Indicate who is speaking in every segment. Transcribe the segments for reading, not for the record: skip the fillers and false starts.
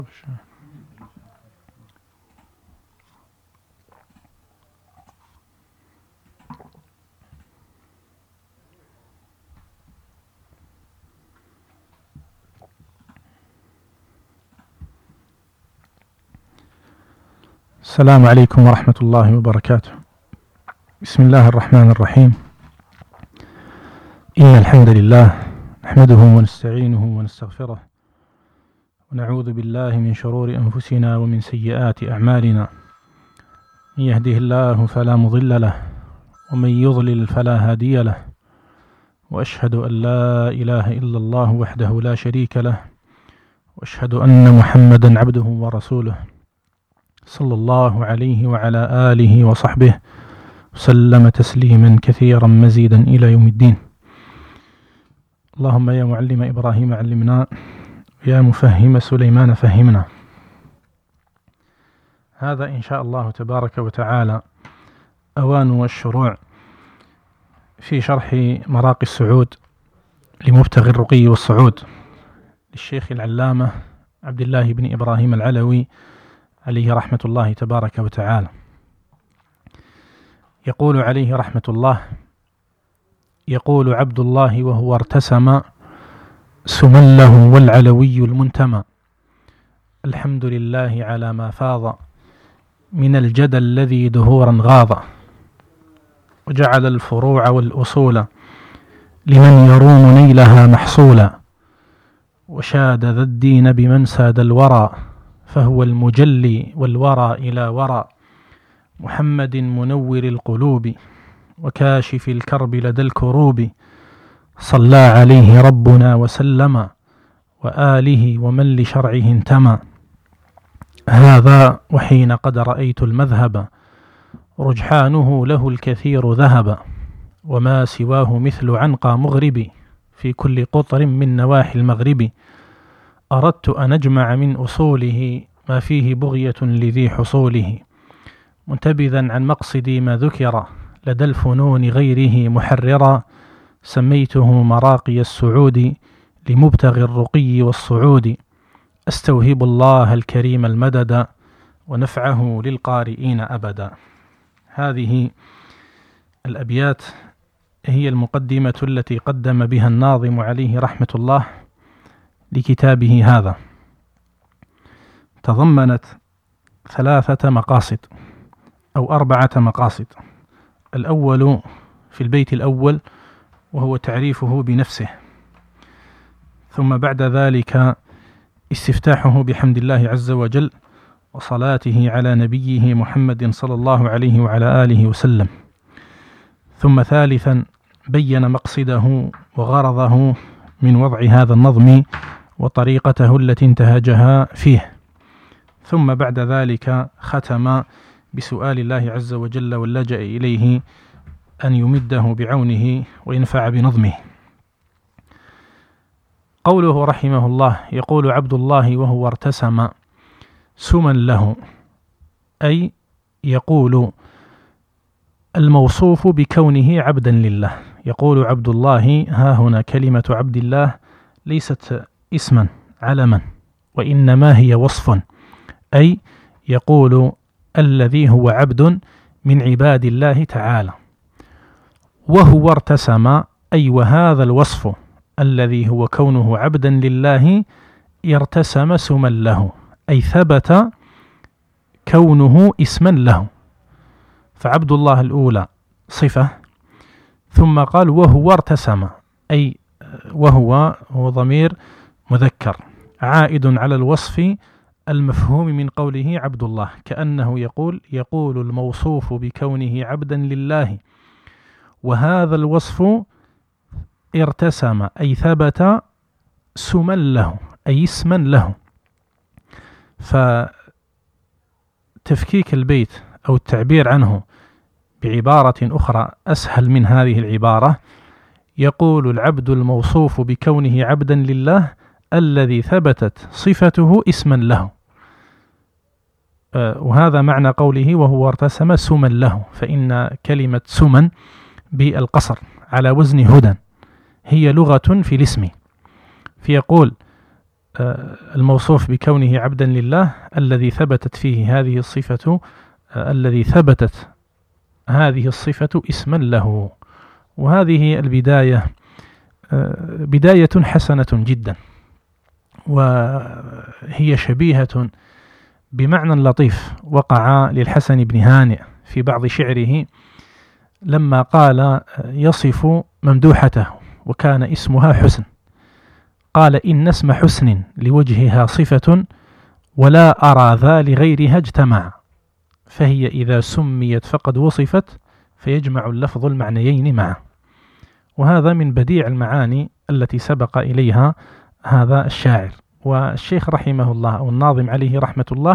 Speaker 1: السلام عليكم ورحمة الله وبركاته. بسم الله الرحمن الرحيم. إن الحمد لله نحمده ونستعينه ونستغفره ونعوذ بالله من شرور أنفسنا ومن سيئات أعمالنا. من يهده الله فلا مضل له ومن يضلل فلا هادي له، وأشهد أن لا إله إلا الله وحده لا شريك له، وأشهد أن محمدا عبده ورسوله صلى الله عليه وعلى آله وصحبه وسلم تسليما كثيرا مزيدا إلى يوم الدين. اللهم يا معلم إبراهيم علمنا، يا مفهم سليمان فهمنا. هذا إن شاء الله تبارك وتعالى أوان الشروع في شرح مراقي السعود لمبتغي الرقي والصعود للشيخ العلامة عبد الله بن إبراهيم العلوي عليه رحمة الله تبارك وتعالى. يقول عليه رحمة الله: يقول عبد الله وهو ارتسم سمن له والعلوي المنتمى، الحمد لله على ما فاض من الجدى الذي دهورا غاض، وجعل الفروع والأصول لمن يروم نيلها محصولا، وشاد ذا الدين بمن ساد الورى، فهو المجلي والورى إلى ورى، محمد منور القلوب وكاشف الكرب لدى الكروب، صلى عليه ربنا وسلم، وآله ومن لشرعه انتمى. هذا وحين قد رأيت المذهب رجحانه له الكثير ذهب، وما سواه مثل عنقى مغرب في كل قطر من نواحي المغرب، أردت أن أجمع من أصوله ما فيه بغية لذي حصوله، منتبذا عن مقصدي ما ذكر لدى الفنون غيره محررا، سميته مراقي السعود لمبتغي الرقي والصعود، أستوهب الله الكريم المدد ونفعه للقارئين أبدا. هذه الأبيات هي المقدمة التي قدم بها الناظم عليه رحمة الله لكتابه هذا، تضمنت 3 مقاصد أو 4 مقاصد. الأول في البيت الأول وهو تعريفه بنفسه، ثم بعد ذلك استفتاحه بحمد الله عز وجل وصلاته على نبيه محمد صلى الله عليه وعلى آله وسلم، ثم ثالثا بين مقصده وغرضه من وضع هذا النظم وطريقته التي انتهجها فيه، ثم بعد ذلك ختم بسؤال الله عز وجل واللجأ إليه أن يمده بعونه وينفع بنظمه. قوله رحمه الله: يقول عبد الله وهو ارتسم سمن له، أي يقول الموصوف بكونه عبدا لله. يقول عبد الله، ها هنا كلمة عبد الله ليست اسما علما، وإنما هي وصف، أي يقول الذي هو عبد من عباد الله تعالى. وهو ارتسم، أي وهذا الوصف الذي هو كونه عبدا لله ارتسم سما له، أي ثبت كونه اسما له. فعبد الله الأولى صفة، ثم قال وهو ارتسم، أي وهو ضمير مذكر عائد على الوصف المفهوم من قوله عبد الله، كأنه يقول الموصوف بكونه عبدا لله، وهذا الوصف ارتسم أي ثبت سما له، أي اسما له. فتفكيك البيت أو التعبير عنه بعبارة أخرى أسهل من هذه العبارة: يقول العبد الموصوف بكونه عبدا لله الذي ثبتت صفته اسما له. وهذا معنى قوله وهو ارتسم سما له، فإن كلمة سمن بالقصر على وزن هدى هي لغة في الاسم، فيقول الموصوف بكونه عبدا لله الذي ثبتت فيه هذه الصفة، الذي ثبتت هذه الصفة اسما له. وهذه البداية بداية حسنة جدا، وهي شبيهة بمعنى لطيف وقع للحسن بن هانئ في بعض شعره لما قال يصف ممدوحته وكان اسمها حسن، قال إن اسم حسن لوجهها صفة ولا أرى ذا لغيرها اجتمع، فهي إذا سميت فقد وصفت فيجمع اللفظ المعنيين معا. وهذا من بديع المعاني التي سبق إليها هذا الشاعر. والشيخ رحمه الله أو الناظم عليه رحمة الله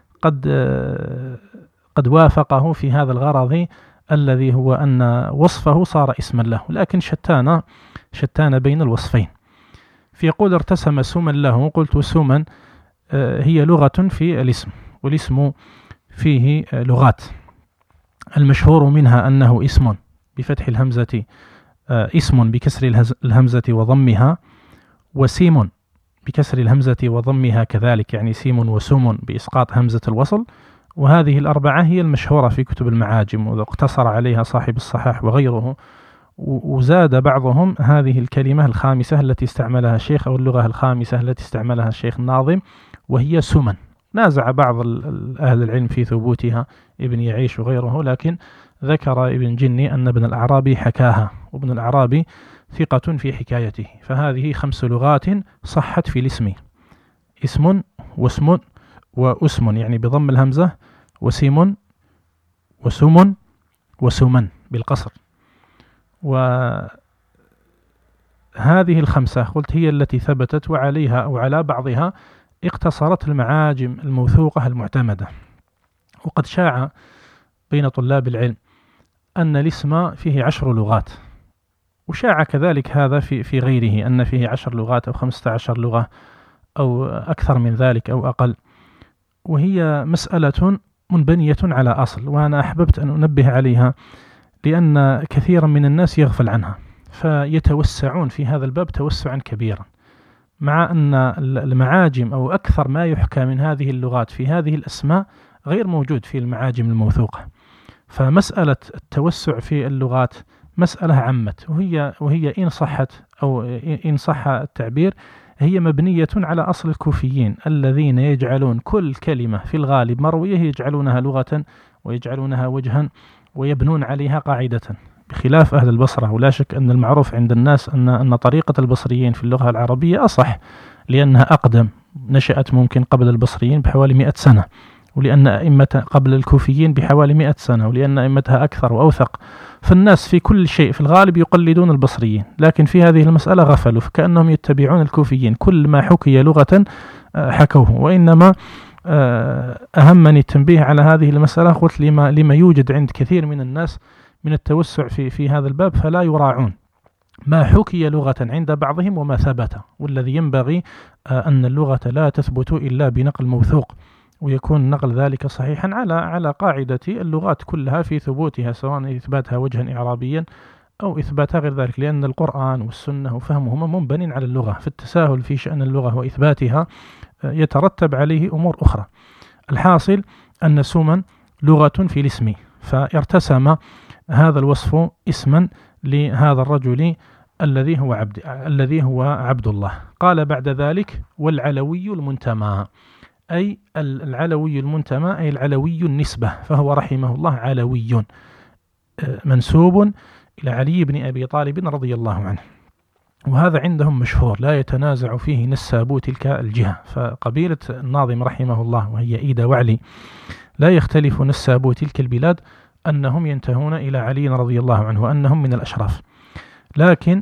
Speaker 1: قد وافقه في هذا الغرض الذي هو أن وصفه صار اسما له، لكن شتان بين الوصفين. فيقول ارتسم سما له، قلت سما هي لغة في الاسم، والاسم فيه لغات، المشهور منها أنه اسم بفتح الهمزة، اسم بكسر الهمزة وضمها، وسيم بكسر الهمزة وضمها كذلك، يعني سيم وسوم بإسقاط همزة الوصل. وهذه الأربعة هي المشهورة في كتب المعاجم، واقتصر عليها صاحب الصحاح وغيره، وزاد بعضهم هذه الكلمة الخامسة التي استعملها الشيخ، أو اللغة الخامسة التي استعملها الشيخ الناظم، وهي سمن. نازع بعض أهل العلم في ثبوتها، ابن يعيش وغيره، لكن ذكر ابن جني أن ابن الأعرابي حكاها، وابن الأعرابي ثقة في حكايته. فهذه 5 لغات صحت في الاسم: اسم واسم وأسم يعني بضم الهمزة، وسيم وسم وسمن بالقصر. وهذه 5 قلت هي التي ثبتت، وعليها أو على بعضها اقتصرت المعاجم الموثوقة المعتمدة. وقد شاع بين طلاب العلم أن الاسم فيه 10 لغات، وشاع كذلك هذا في غيره أن فيه 10 لغات أو 15 لغة أو أكثر من ذلك أو أقل. وهي مسألة منبنية على أصل، وأنا أحببت أن أنبه عليها لأن كثيرا من الناس يغفل عنها، فيتوسعون في هذا الباب توسعا كبيرا، مع أن المعاجم أو أكثر ما يحكى من هذه اللغات في هذه الأسماء غير موجود في المعاجم الموثوقة. فمسألة التوسع في اللغات مسألة عمت، وهي إن صحت أو إن صح التعبير هي مبنية على أصل الكوفيين الذين يجعلون كل كلمة في الغالب مروية يجعلونها لغة ويجعلونها وجها ويبنون عليها قاعدة، بخلاف أهل البصرة. ولا شك أن المعروف عند الناس أن طريقة البصريين في اللغة العربية أصح، لأنها أقدم، نشأت ممكن قبل البصريين بحوالي 100 سنة، ولأن أئمة قبل الكوفيين بحوالي 100 سنة، ولأن أئمتها أكثر وأوثق. فالناس في كل شيء في الغالب يقلدون البصريين، لكن في هذه المسألة غفلوا، فكأنهم يتبعون الكوفيين، كل ما حكي لغة حكوه. وإنما أهمني التنبيه على هذه المسألة، قلت لما يوجد عند كثير من الناس من التوسع في هذا الباب، فلا يراعون ما حكي لغة عند بعضهم وما ثبت. والذي ينبغي أن اللغة لا تثبت إلا بنقل موثوق، ويكون نقل ذلك صحيحا على قاعدة اللغات كلها في ثبوتها، سواء إثباتها وجها إعرابيا أو إثباتها غير ذلك، لأن القرآن والسنة وفهمهما منبن على اللغة. في التساهل في شأن اللغة وإثباتها يترتب عليه أمور أخرى. الحاصل أن سوما لغة في الاسم، فارتسم هذا الوصف اسما لهذا الرجل الذي هو عبد الله. قال بعد ذلك: والعلوي المنتمى، أي العلوي المنتمى أي العلوي النسبة، فهو رحمه الله علوي منسوب إلى علي بن أبي طالب رضي الله عنه. وهذا عندهم مشهور لا يتنازع فيه نسابو تلك الجهة. فقبيلة الناظم رحمه الله وهي إيدا وعلي لا يختلف نسابو تلك البلاد أنهم ينتهون إلى علي رضي الله عنه وأنهم من الأشراف، لكن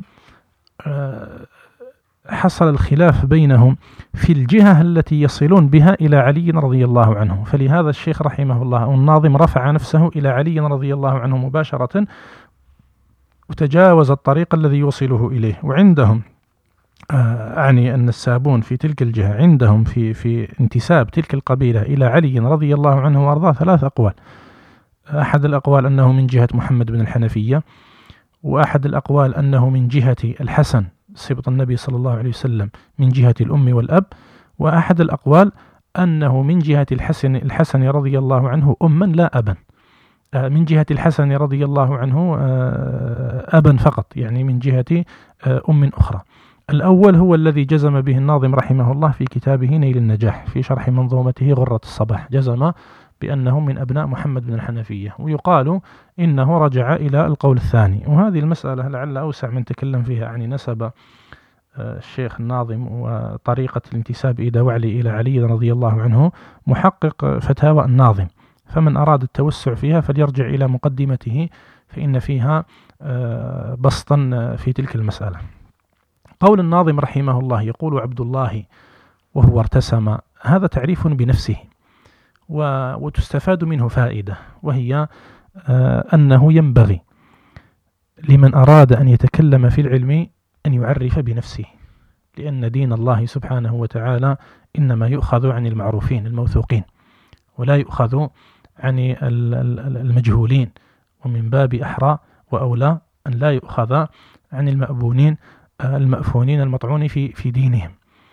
Speaker 1: حصل الخلاف بينهم في الجهة التي يصلون بها إلى علي رضي الله عنه. فلهذا الشيخ رحمه الله أو الناظم رفع نفسه إلى علي رضي الله عنه مباشرة، وتجاوز الطريق الذي يوصله إليه. وعندهم أعني النسابون في تلك الجهة عندهم في انتساب تلك القبيلة إلى علي رضي الله عنه وأرضاه 3 أقوال. أحد الأقوال أنه من جهة محمد بن الحنفية، وأحد الأقوال أنه من جهة الحسن سبط النبي صلى الله عليه وسلم من جهة الأم والأب، وأحد الأقوال أنه من جهة الحسن رضي الله عنه أما لا أبا، من جهة الحسن رضي الله عنه أبا فقط، يعني من جهة أم أخرى. الأول هو الذي جزم به الناظم رحمه الله في كتابه نيل النجاح في شرح منظومته غرة الصباح، جزم بأنه من أبناء محمد بن الحنفية، ويقال إنه رجع إلى القول الثاني. وهذه المسألة لعل أوسع من تكلم فيها عن نسب الشيخ الناظم وطريقة الانتساب إلى علي رضي الله عنه محقق فتاوى الناظم، فمن أراد التوسع فيها فليرجع إلى مقدمته فإن فيها بسطا في تلك المسألة. قول الناظم رحمه الله يقول عبد الله وهو ارتسم، هذا تعريف بنفسه وتستفاد منه فائدة، وهي أنه ينبغي لمن أراد أن يتكلم في العلم أن يعرف بنفسه، لأن دين الله سبحانه وتعالى إنما يؤخذ عن المعروفين الموثوقين، ولا يؤخذ عن المجهولين، ومن باب أحرى وأولى أن لا يؤخذ عن المأفونين المطعون في دينهم.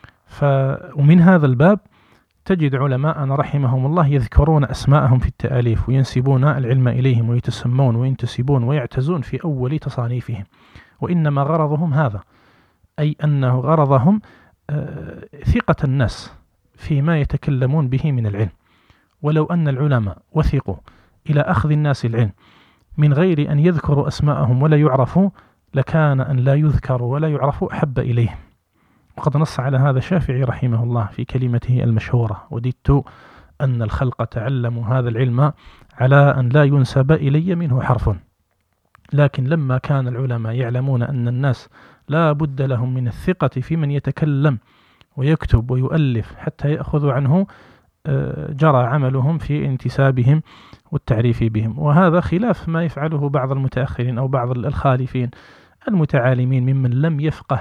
Speaker 1: ومن هذا الباب تجد علماءنا رحمهم الله يذكرون أسماءهم في التآليف وينسبون العلم إليهم ويتسمون وينتسبون ويعتزون في أول تصانيفهم، وإنما غرضهم هذا، أي أنه غرضهم ثقة الناس فيما يتكلمون به من العلم. ولو أن العلماء وثقوا إلى أخذ الناس العلم من غير أن يذكروا أسماءهم ولا يعرفوا، لكان أن لا يذكروا ولا يعرفوا أحب إليهم. وقد نص على هذا الشافعي رحمه الله في كلمته المشهورة: وددت أن الخلق تعلموا هذا العلم على أن لا ينسب إلي منه حرف. لكن لما كان العلماء يعلمون أن الناس لا بد لهم من الثقة في من يتكلم ويكتب ويؤلف حتى يأخذوا عنه، جرى عملهم في انتسابهم والتعريف بهم. وهذا خلاف ما يفعله بعض المتأخرين أو بعض الخالفين المتعالمين ممن لم يفقه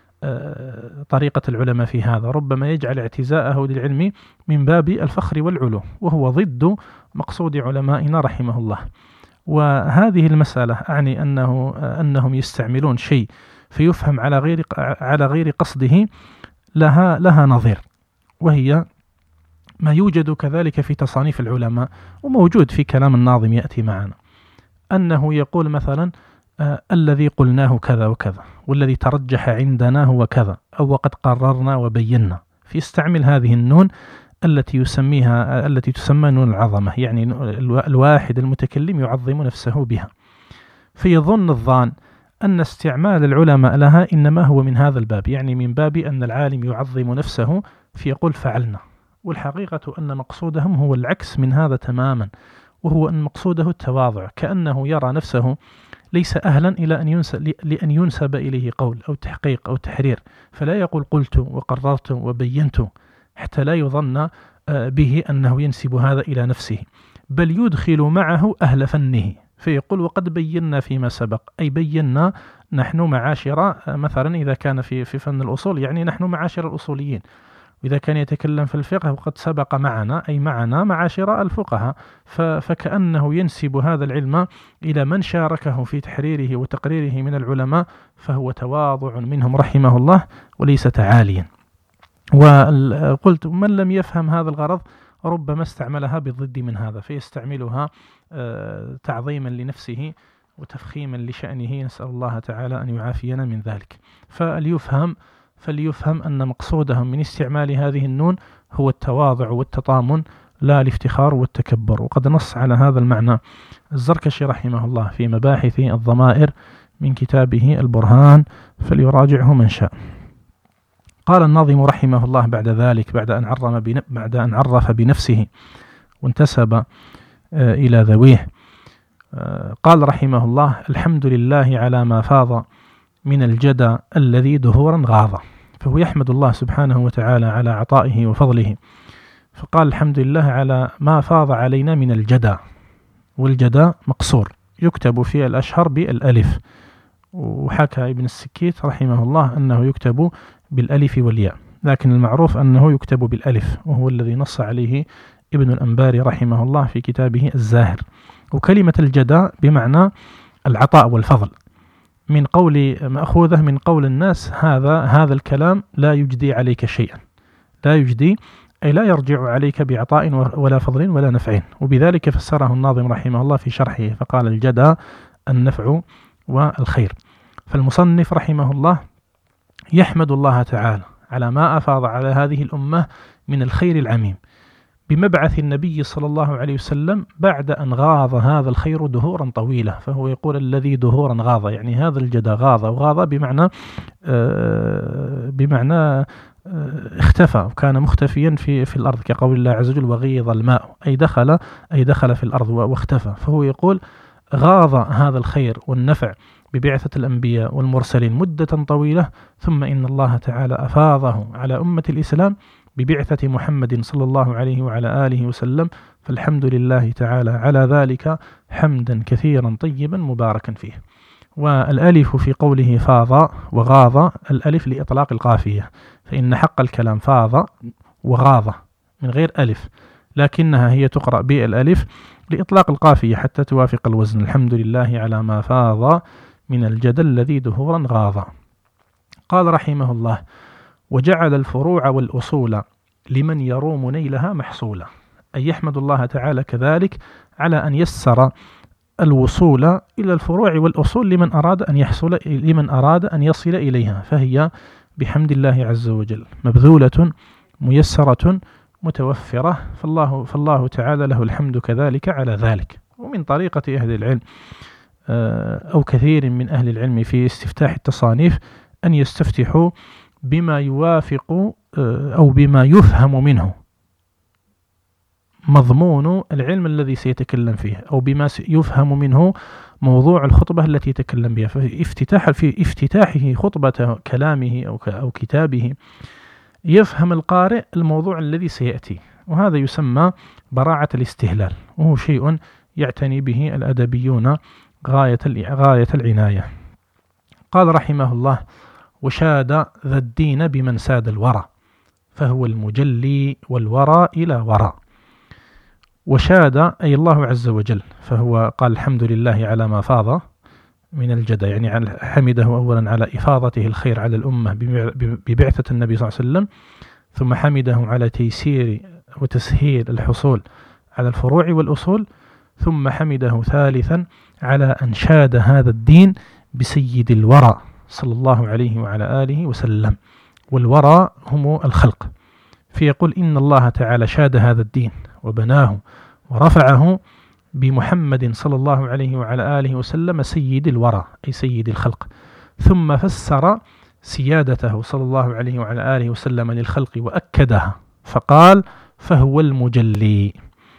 Speaker 1: طريقة العلماء في هذا، ربما يجعل اعتزاءه للعلم من باب الفخر والعلو، وهو ضد مقصود علمائنا رحمه الله. وهذه المسألة أعني أنهم يستعملون شيء فيفهم على غير قصده لها نظير، وهي ما يوجد كذلك في تصانيف العلماء وموجود في كلام الناظم يأتي معنا، أنه يقول مثلا الذي قلناه كذا وكذا، والذي ترجح عندنا هو كذا، أو وقد قررنا وبينا، فيستعمل هذه النون التي تسمى نون العظمة، يعني الواحد المتكلم يعظم نفسه بها، فيظن الظان أن استعمال العلماء لها إنما هو من هذا الباب، يعني من باب أن العالم يعظم نفسه فيقول فعلنا، والحقيقة أن مقصودهم هو العكس من هذا تماما، وهو أن مقصوده التواضع، كأنه يرى نفسه ليس أهلا إلى لأن ينسب إليه قول أو تحقيق أو تحرير، فلا يقول قلت وقررت وبينت حتى لا يظن به أنه ينسب هذا إلى نفسه، بل يدخل معه أهل فنه فيقول وقد بينا فيما سبق، أي بينا نحن معاشر، مثلا إذا كان في فن الأصول يعني نحن معاشر الأصوليين، وإذا كان يتكلم في الفقه وقد سبق معنا، أي معنا معاشر الفقهاء، فكأنه ينسب هذا العلم إلى من شاركه في تحريره وتقريره من العلماء، فهو تواضع منهم رحمه الله وليس تعاليا. وقلت من لم يفهم هذا الغرض ربما استعملها بالضد من هذا، فيستعملها تعظيما لنفسه وتفخيما لشأنه، نسأل الله تعالى أن يعافينا من ذلك. فليفهم أن مقصودهم من استعمال هذه النون هو التواضع والتطامن لا الافتخار والتكبر، وقد نص على هذا المعنى الزركشي رحمه الله في مباحث الضمائر من كتابه البرهان، فليراجعه من شاء. قال الناظم رحمه الله بعد ذلك، بعد أن عرف بنفسه وانتسب إلى ذويه، قال رحمه الله: الحمد لله على ما فاض من الجدى الذي دهورا غاض. فهو يحمد الله سبحانه وتعالى على عطائه وفضله، فقال الحمد لله على ما فاض علينا من الجدى، والجدى مقصور يكتب في الأشهر بالألف، وحكى ابن السكيت رحمه الله أنه يكتب بالألف والياء، لكن المعروف أنه يكتب بالألف، وهو الذي نص عليه ابن الأنباري رحمه الله في كتابه الزاهر. وكلمة الجدى بمعنى العطاء والفضل، مأخوذة من قول الناس هذا الكلام لا يجدي عليك شيئا، لا يجدي أي لا يرجع عليك بعطاء ولا فضل ولا نفع. وبذلك فسره الناظم رحمه الله في شرحه فقال الجدى النفع والخير. فالمصنف رحمه الله يحمد الله تعالى على ما أفاض على هذه الأمة من الخير العميم بمبعث النبي صلى الله عليه وسلم بعد أن غاض هذا الخير دهورا طويلة. فهو يقول الذي دهورا غاض، يعني هذا الجدى غاض، وغاض بمعنى اختفى وكان مختفيا في الأرض، كقول الله عز وجل وغيض الماء، أي دخل في الأرض واختفى. فهو يقول غاض هذا الخير والنفع ببعثة الأنبياء والمرسلين مدة طويلة، ثم إن الله تعالى أفاضه على أمة الإسلام ببعثة محمد صلى الله عليه وعلى آله وسلم. فالحمد لله تعالى على ذلك حمدا كثيرا طيبا مباركا فيه. والألف في قوله فاض وغاض الألف لإطلاق القافية، فإن حق الكلام فاض وغاض من غير ألف، لكنها هي تقرأ بالألف لإطلاق القافية حتى توافق الوزن. الحمد لله على ما فاض من الجدى الذي دهورا غاض. قال رحمه الله وجعل الفروع والأصول لمن يروم نيلها محصولا، أي يحمد الله تعالى كذلك على أن يسر الوصول إلى الفروع والأصول لمن أراد أن يصل إليها، فهي بحمد الله عز وجل مبذولة ميسرة متوفرة، فالله تعالى له الحمد كذلك على ذلك. ومن طريقة أهل العلم أو كثير من أهل العلم في استفتاح التصانيف أن يستفتحوا بما يوافق أو بما يفهم منه مضمون العلم الذي سيتكلم فيه، أو بما يفهم منه موضوع الخطبة التي يتكلم بها. في افتتاحه خطبة كلامه أو كتابه يفهم القارئ الموضوع الذي سيأتي، وهذا يسمى براعة الاستهلال، وهو شيء يعتني به الأدبيون غاية العناية. قال رحمه الله وشاد ذا الدين بمن ساد الورى، فهو المجلي والورى إلى وراء. وشاد أي الله عز وجل، فهو قال الحمد لله على ما فاض من الجدى، يعني حمده أولا على إفاضته الخير على الأمة ببعثة النبي صلى الله عليه وسلم، ثم حمده على تيسير وتسهيل الحصول على الفروع والأصول، ثم حمده ثالثا على أن شاد هذا الدين بسيد الورى صلى الله عليه وعلى آله وسلم، والورى هم الخلق. فيقول إن الله تعالى شاد هذا الدين وبناه ورفعه بمحمد صلى الله عليه وعلى آله وسلم سيد الورى أي سيد الخلق، ثم فسر سيادته صلى الله عليه وعلى آله وسلم للخلق وأكدها فقال فهو المجلي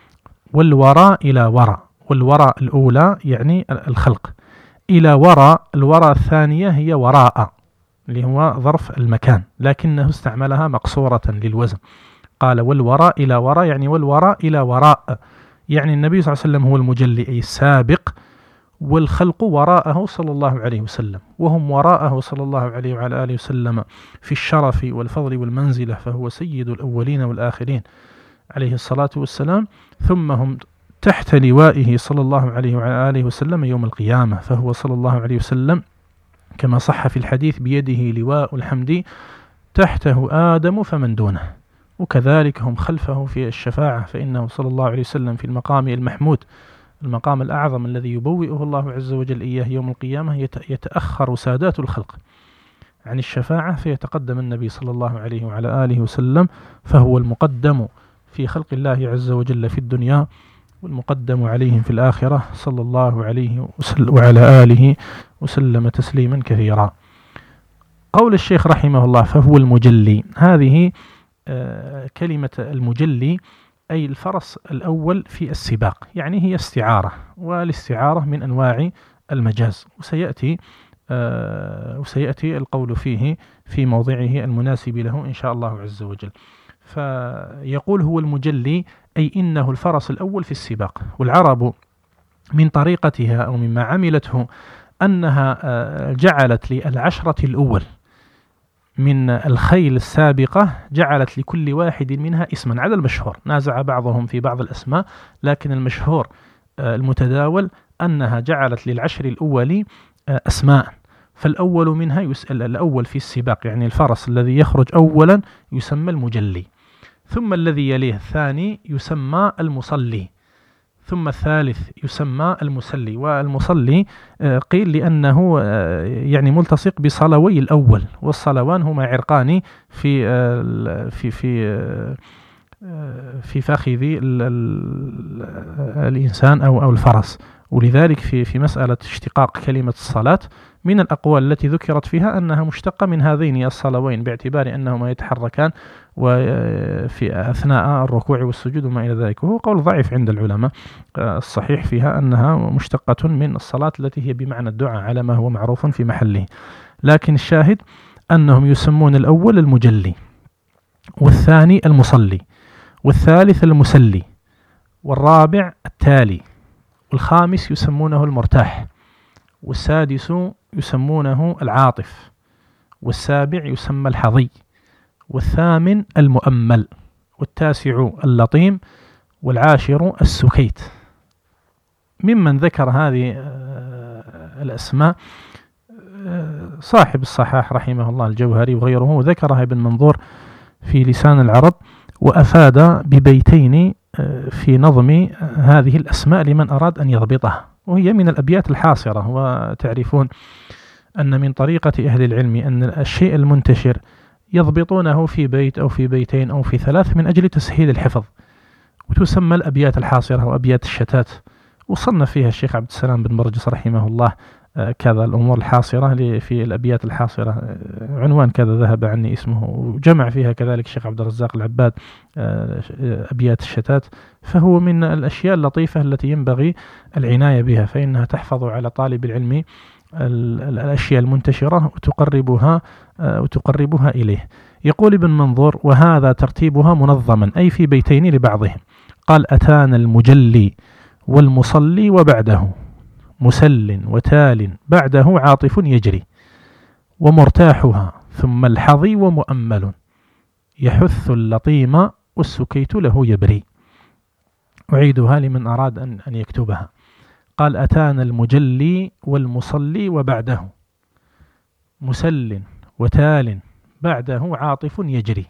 Speaker 1: والوراء إلى وراء، والوراء الأولى يعني الخلق، إلى وراء الوراء الثانية هي وراء اللي هو ظرف المكان، لكنه استعملها مقصورة للوزن. قال والوراء إلى وراء يعني والوراء إلى وراء، يعني النبي صلى الله عليه وسلم هو المجلي أي السابق، والخلق وراءه صلى الله عليه وسلم، وهم وراءه صلى الله عليه وعلى آله وسلم في الشرف والفضل والمنزلة، فهو سيد الأولين والآخرين عليه الصلاة والسلام، ثم هم تحت لوائه صلى الله عليه وعلى آله وسلم يوم القيامة، فهو صلى الله عليه وسلم كما صح في الحديث بيده لواء الحمد تحته آدم فمن دونه، وكذلك هم خلفه في الشفاعة، فإنه صلى الله عليه وسلم في المقام المحمود المقام الأعظم الذي يبوئه الله عز وجل إياه يوم القيامة يتأخر سادات الخلق عن الشفاعة، فيتقدم النبي صلى الله عليه وعلى آله وسلم، فهو المقدم في خلق الله عز وجل في الدنيا والمقدم عليهم في الآخرة صلى الله عليه وعلى آله وسلم تسليما كثيرا. قول الشيخ رحمه الله فهو المجلي، هذه كلمة المجلي أي الفرس الأول في السباق، يعني هي استعارة، والاستعارة من أنواع المجاز، وسيأتي القول فيه في موضعه المناسب له إن شاء الله عز وجل. فيقول هو المجلي أي إنه الفرس الأول في السباق. والعرب من طريقتها أو مما عملته أنها جعلت للعشرة الأول من الخيل السابقة جعلت لكل واحد منها اسما على المشهور، نازع بعضهم في بعض الأسماء، لكن المشهور المتداول أنها جعلت للعشر الأول أسماء، فالأول منها يسأل الأول في السباق، يعني الفرس الذي يخرج أولا يسمى المجلي، ثم الذي يليه الثاني يسمى المصلي، ثم الثالث يسمى المسلي. والمصلي قيل لأنه يعني ملتصق بصلوي الأول، والصلوان هما عرقان في فخذ الإنسان أو الفرس. ولذلك في مسألة اشتقاق كلمة الصلاة من الأقوال التي ذكرت فيها أنها مشتقة من هذين الصلوين، باعتبار أنهما يتحركان وفي أثناء الركوع والسجود وما إلى ذلك، وهو قول ضعيف عند العلماء. الصحيح فيها أنها مشتقة من الصلاة التي هي بمعنى الدعاء على ما هو معروف في محله. لكن الشاهد أنهم يسمون الأول المجلي، والثاني المصلي، والثالث المسلي، والرابع التالي، والخامس يسمونه المرتاح، والسادس يسمونه العاطف، والسابع يسمى الحظي، والثامن المؤمل، والتاسع اللطيم، والعاشر السكيت. ممن ذكر هذه الأسماء صاحب الصحاح رحمه الله الجوهري وغيره، ذكرها ابن منظور في لسان العرب، وأفاد ببيتين في نظم هذه الأسماء لمن أراد أن يضبطها، وهي من الأبيات الحاصرة. وتعرفون أن من طريقة أهل العلم أن الشيء المنتشر يضبطونه في بيت أو في بيتين أو في ثلاث من أجل تسهيل الحفظ، وتسمى الأبيات الحاصرة وأبيات الشتات. وصنف فيها الشيخ عبد السلام بن برجس رحمه الله كذا الأمور الحاصرة في الأبيات الحاصرة، عنوان كذا ذهب عني اسمه، وجمع فيها كذلك الشيخ عبد الرزاق العباد أبيات الشتات. فهو من الأشياء اللطيفة التي ينبغي العناية بها، فإنها تحفظ على طالب العلم الأشياء المنتشرة وتقربها إليه. يقول ابن منظور: وهذا ترتيبها منظما، أي في بيتين لبعضهم. قال: أتانا المجلي والمصلي وبعده مسل وتال بعده عاطف يجري، ومرتاحها ثم الحظي ومؤمل يحث اللطيم والسكيت له يبري. أعيدها لمن أراد أن يكتبها. قال: أتانا المجلي والمصلي وبعده مسل وتال بعده عاطف يجري،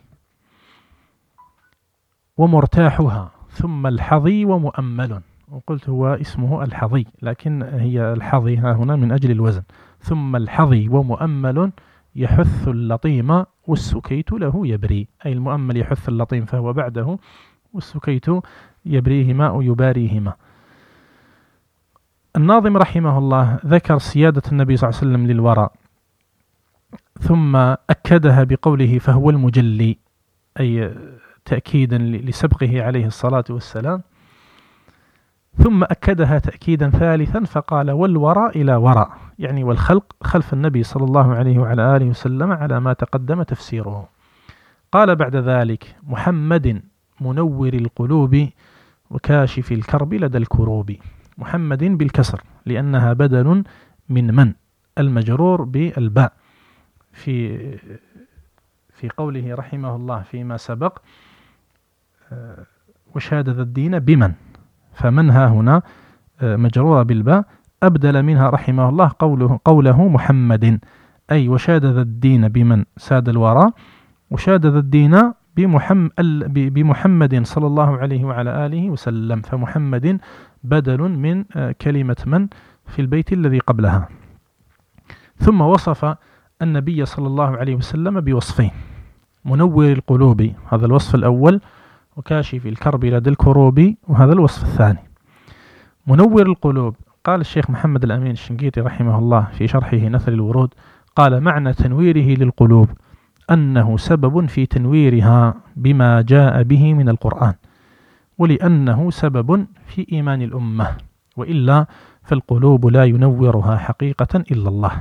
Speaker 1: ومرتاحها ثم الحظي ومؤمل. وقلت هو اسمه الحظي، لكن هي الحظي ها هنا من أجل الوزن. ثم الحظي ومؤمل يحث اللطيم والسكيت له يبري، أي المؤمل يحث اللطيم فهو بعده، والسكيت يبريهما أو يباريهما. الناظم رحمه الله ذكر سيادة النبي صلى الله عليه وسلم للورى، ثم أكدها بقوله فهو المجلي، أي تأكيدا لسبقه عليه الصلاة والسلام، ثم أكدها تأكيدا ثالثا فقال والورى إلى وراء، يعني والخلق خلف النبي صلى الله عليه وعلى آله وسلم على ما تقدم تفسيره. قال بعد ذلك: محمد منور القلوب وكاشف الكرب لدى الكروب. محمد بالكسر لأنها بدل من المجرور بالباء في قوله رحمه الله فيما سبق: وشاد ذا الدين بمن، فمنها هنا مجرورة بالباء، أبدل منها رحمه الله قوله محمد، أي وشاد ذا الدين بمن ساد الوراء، وشاد ذا الدين بمحمد صلى الله عليه وعلى آله وسلم، فمحمد بدل من كلمة من في البيت الذي قبلها. ثم وصف النبي صلى الله عليه وسلم بوصفين: منور القلوب، هذا الوصف الأول، وكاشف الكرب لدى الكروب، وهذا الوصف الثاني. منور القلوب، قال الشيخ محمد الأمين الشنقيطي رحمه الله في شرحه نثر الورود، قال: معنى تنويره للقلوب أنه سبب في تنويرها بما جاء به من القرآن، ولأنه سبب في إيمان الأمة، وإلا فالقلوب لا ينورها حقيقة إلا الله.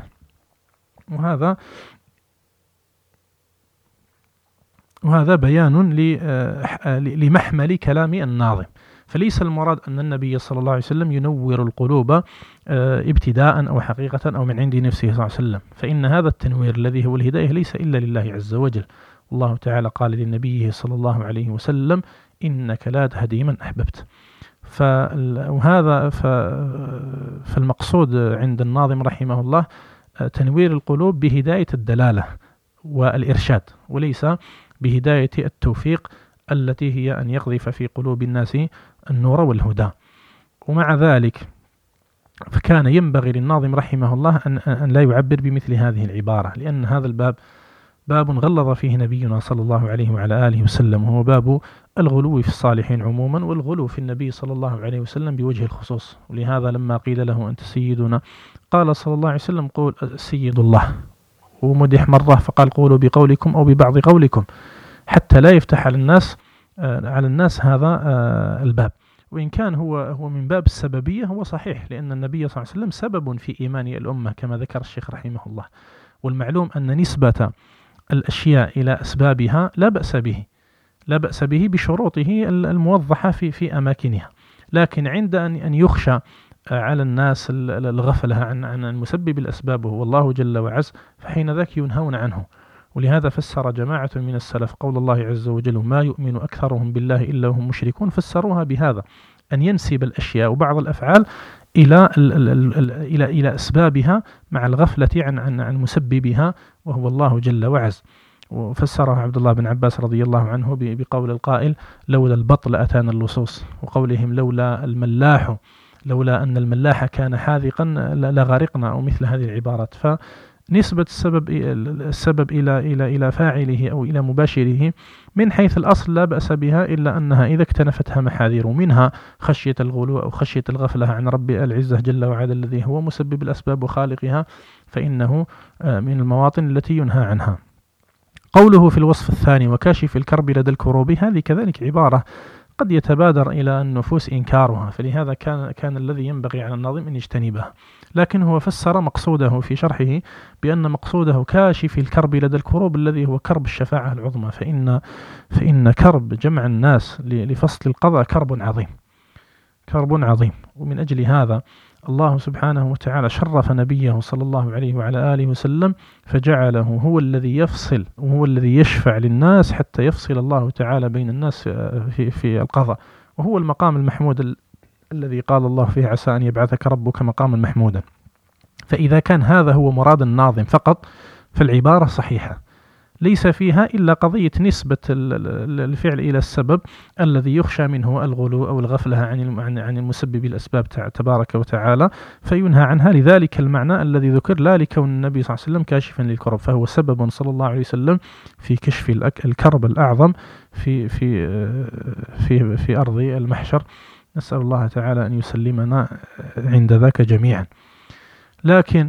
Speaker 1: وهذا بيان لمحمل كلام الناظم. فليس المراد أن النبي صلى الله عليه وسلم ينور القلوب ابتداء أو حقيقة أو من عند نفسه صلى الله عليه وسلم، فإن هذا التنوير الذي هو الهداية ليس إلا لله عز وجل. الله تعالى قال لنبيه صلى الله عليه وسلم: إنك لا تهدي من أحببت. فالمقصود عند الناظم رحمه الله تنوير القلوب بهداية الدلالة والإرشاد، وليس بهداية التوفيق التي هي أن يقذف في قلوب الناس النور والهدى. ومع ذلك فكان ينبغي للناظم رحمه الله أن لا يعبر بمثل هذه العبارة، لأن هذا الباب باب غلظ فيه نبينا صلى الله عليه وعلى آله وسلم، وهو باب الغلو في الصالحين عموما والغلو في النبي صلى الله عليه وسلم بوجه الخصوص. ولهذا لما قيل له أنت سيدنا قال صلى الله عليه وسلم قول سيد الله، ومدح مرة فقال قولوا بقولكم أو ببعض قولكم، حتى لا يفتح على الناس هذا الباب. وإن كان هو من باب السببية هو صحيح، لأن النبي صلى الله عليه وسلم سبب في إيمان الأمة كما ذكر الشيخ رحمه الله. والمعلوم أن نسبة الأشياء إلى أسبابها لا بأس به بشروطه الموضحة في أماكنها، لكن عند أن يخشى على الناس الغفلة عن مسبب الأسباب هو الله جل وعز، فحين ذاك ينهون عنه. ولهذا فسر جماعة من السلف قول الله عز وجل ما يؤمن أكثرهم بالله إلا هم مشركون، فسروها بهذا، أن ينسب الأشياء وبعض الأفعال إلى أسبابها مع الغفلة عن مسببها وهو الله جل وعز. وفسرها عبد الله بن عباس رضي الله عنه بقول القائل لولا البطل أتانا اللصوص، وقولهم لولا لولا أن الملاح كان حاذقا لغرقنا، أو مثل هذه العبارات. فنسبة السبب إلى فاعله أو إلى مباشره من حيث الأصل لا بأس بها، إلا أنها إذا اكتنفتها محاذير، منها خشية الغلو أو خشية الغفلة عن رب العزة جل وعلا الذي هو مسبب الأسباب وخالقها، فإنه من المواطن التي ينهى عنها. قوله في الوصف الثاني وكاشف الكرب لدى الكروب، هذه كذلك عبارة قد يتبادر إلى النفوس إنكارها، فلهذا كان الذي ينبغي على الناظم أن يجتنبها. لكن هو فسر مقصوده في شرحه بأن مقصوده كاشف الكرب لدى الكروب الذي هو كرب الشفاعة العظمى، فإن كرب جمع الناس لفصل القضاء كرب عظيم. ومن أجل هذا الله سبحانه وتعالى شرف نبيه صلى الله عليه وعلى آله وسلم، فجعله هو الذي يفصل وهو الذي يشفع للناس حتى يفصل الله تعالى بين الناس في القضاء، وهو المقام المحمود الذي قال الله فيه عسى أن يبعثك ربك مقاما محمودا. فإذا كان هذا هو مراد الناظم فقط فالعبارة صحيحة، ليس فيها إلا قضية نسبة الفعل إلى السبب الذي يخشى منه الغلو أو الغفلة عن المسبب الأسباب تبارك وتعالى، فينهى عنها لذلك المعنى الذي ذكر، لا لكون النبي صلى الله عليه وسلم كاشفا للكرب، فهو سبب صلى الله عليه وسلم في كشف الكرب الأعظم في أرض المحشر. نسأل الله تعالى أن يسلمنا عند ذاك جميعا. لكن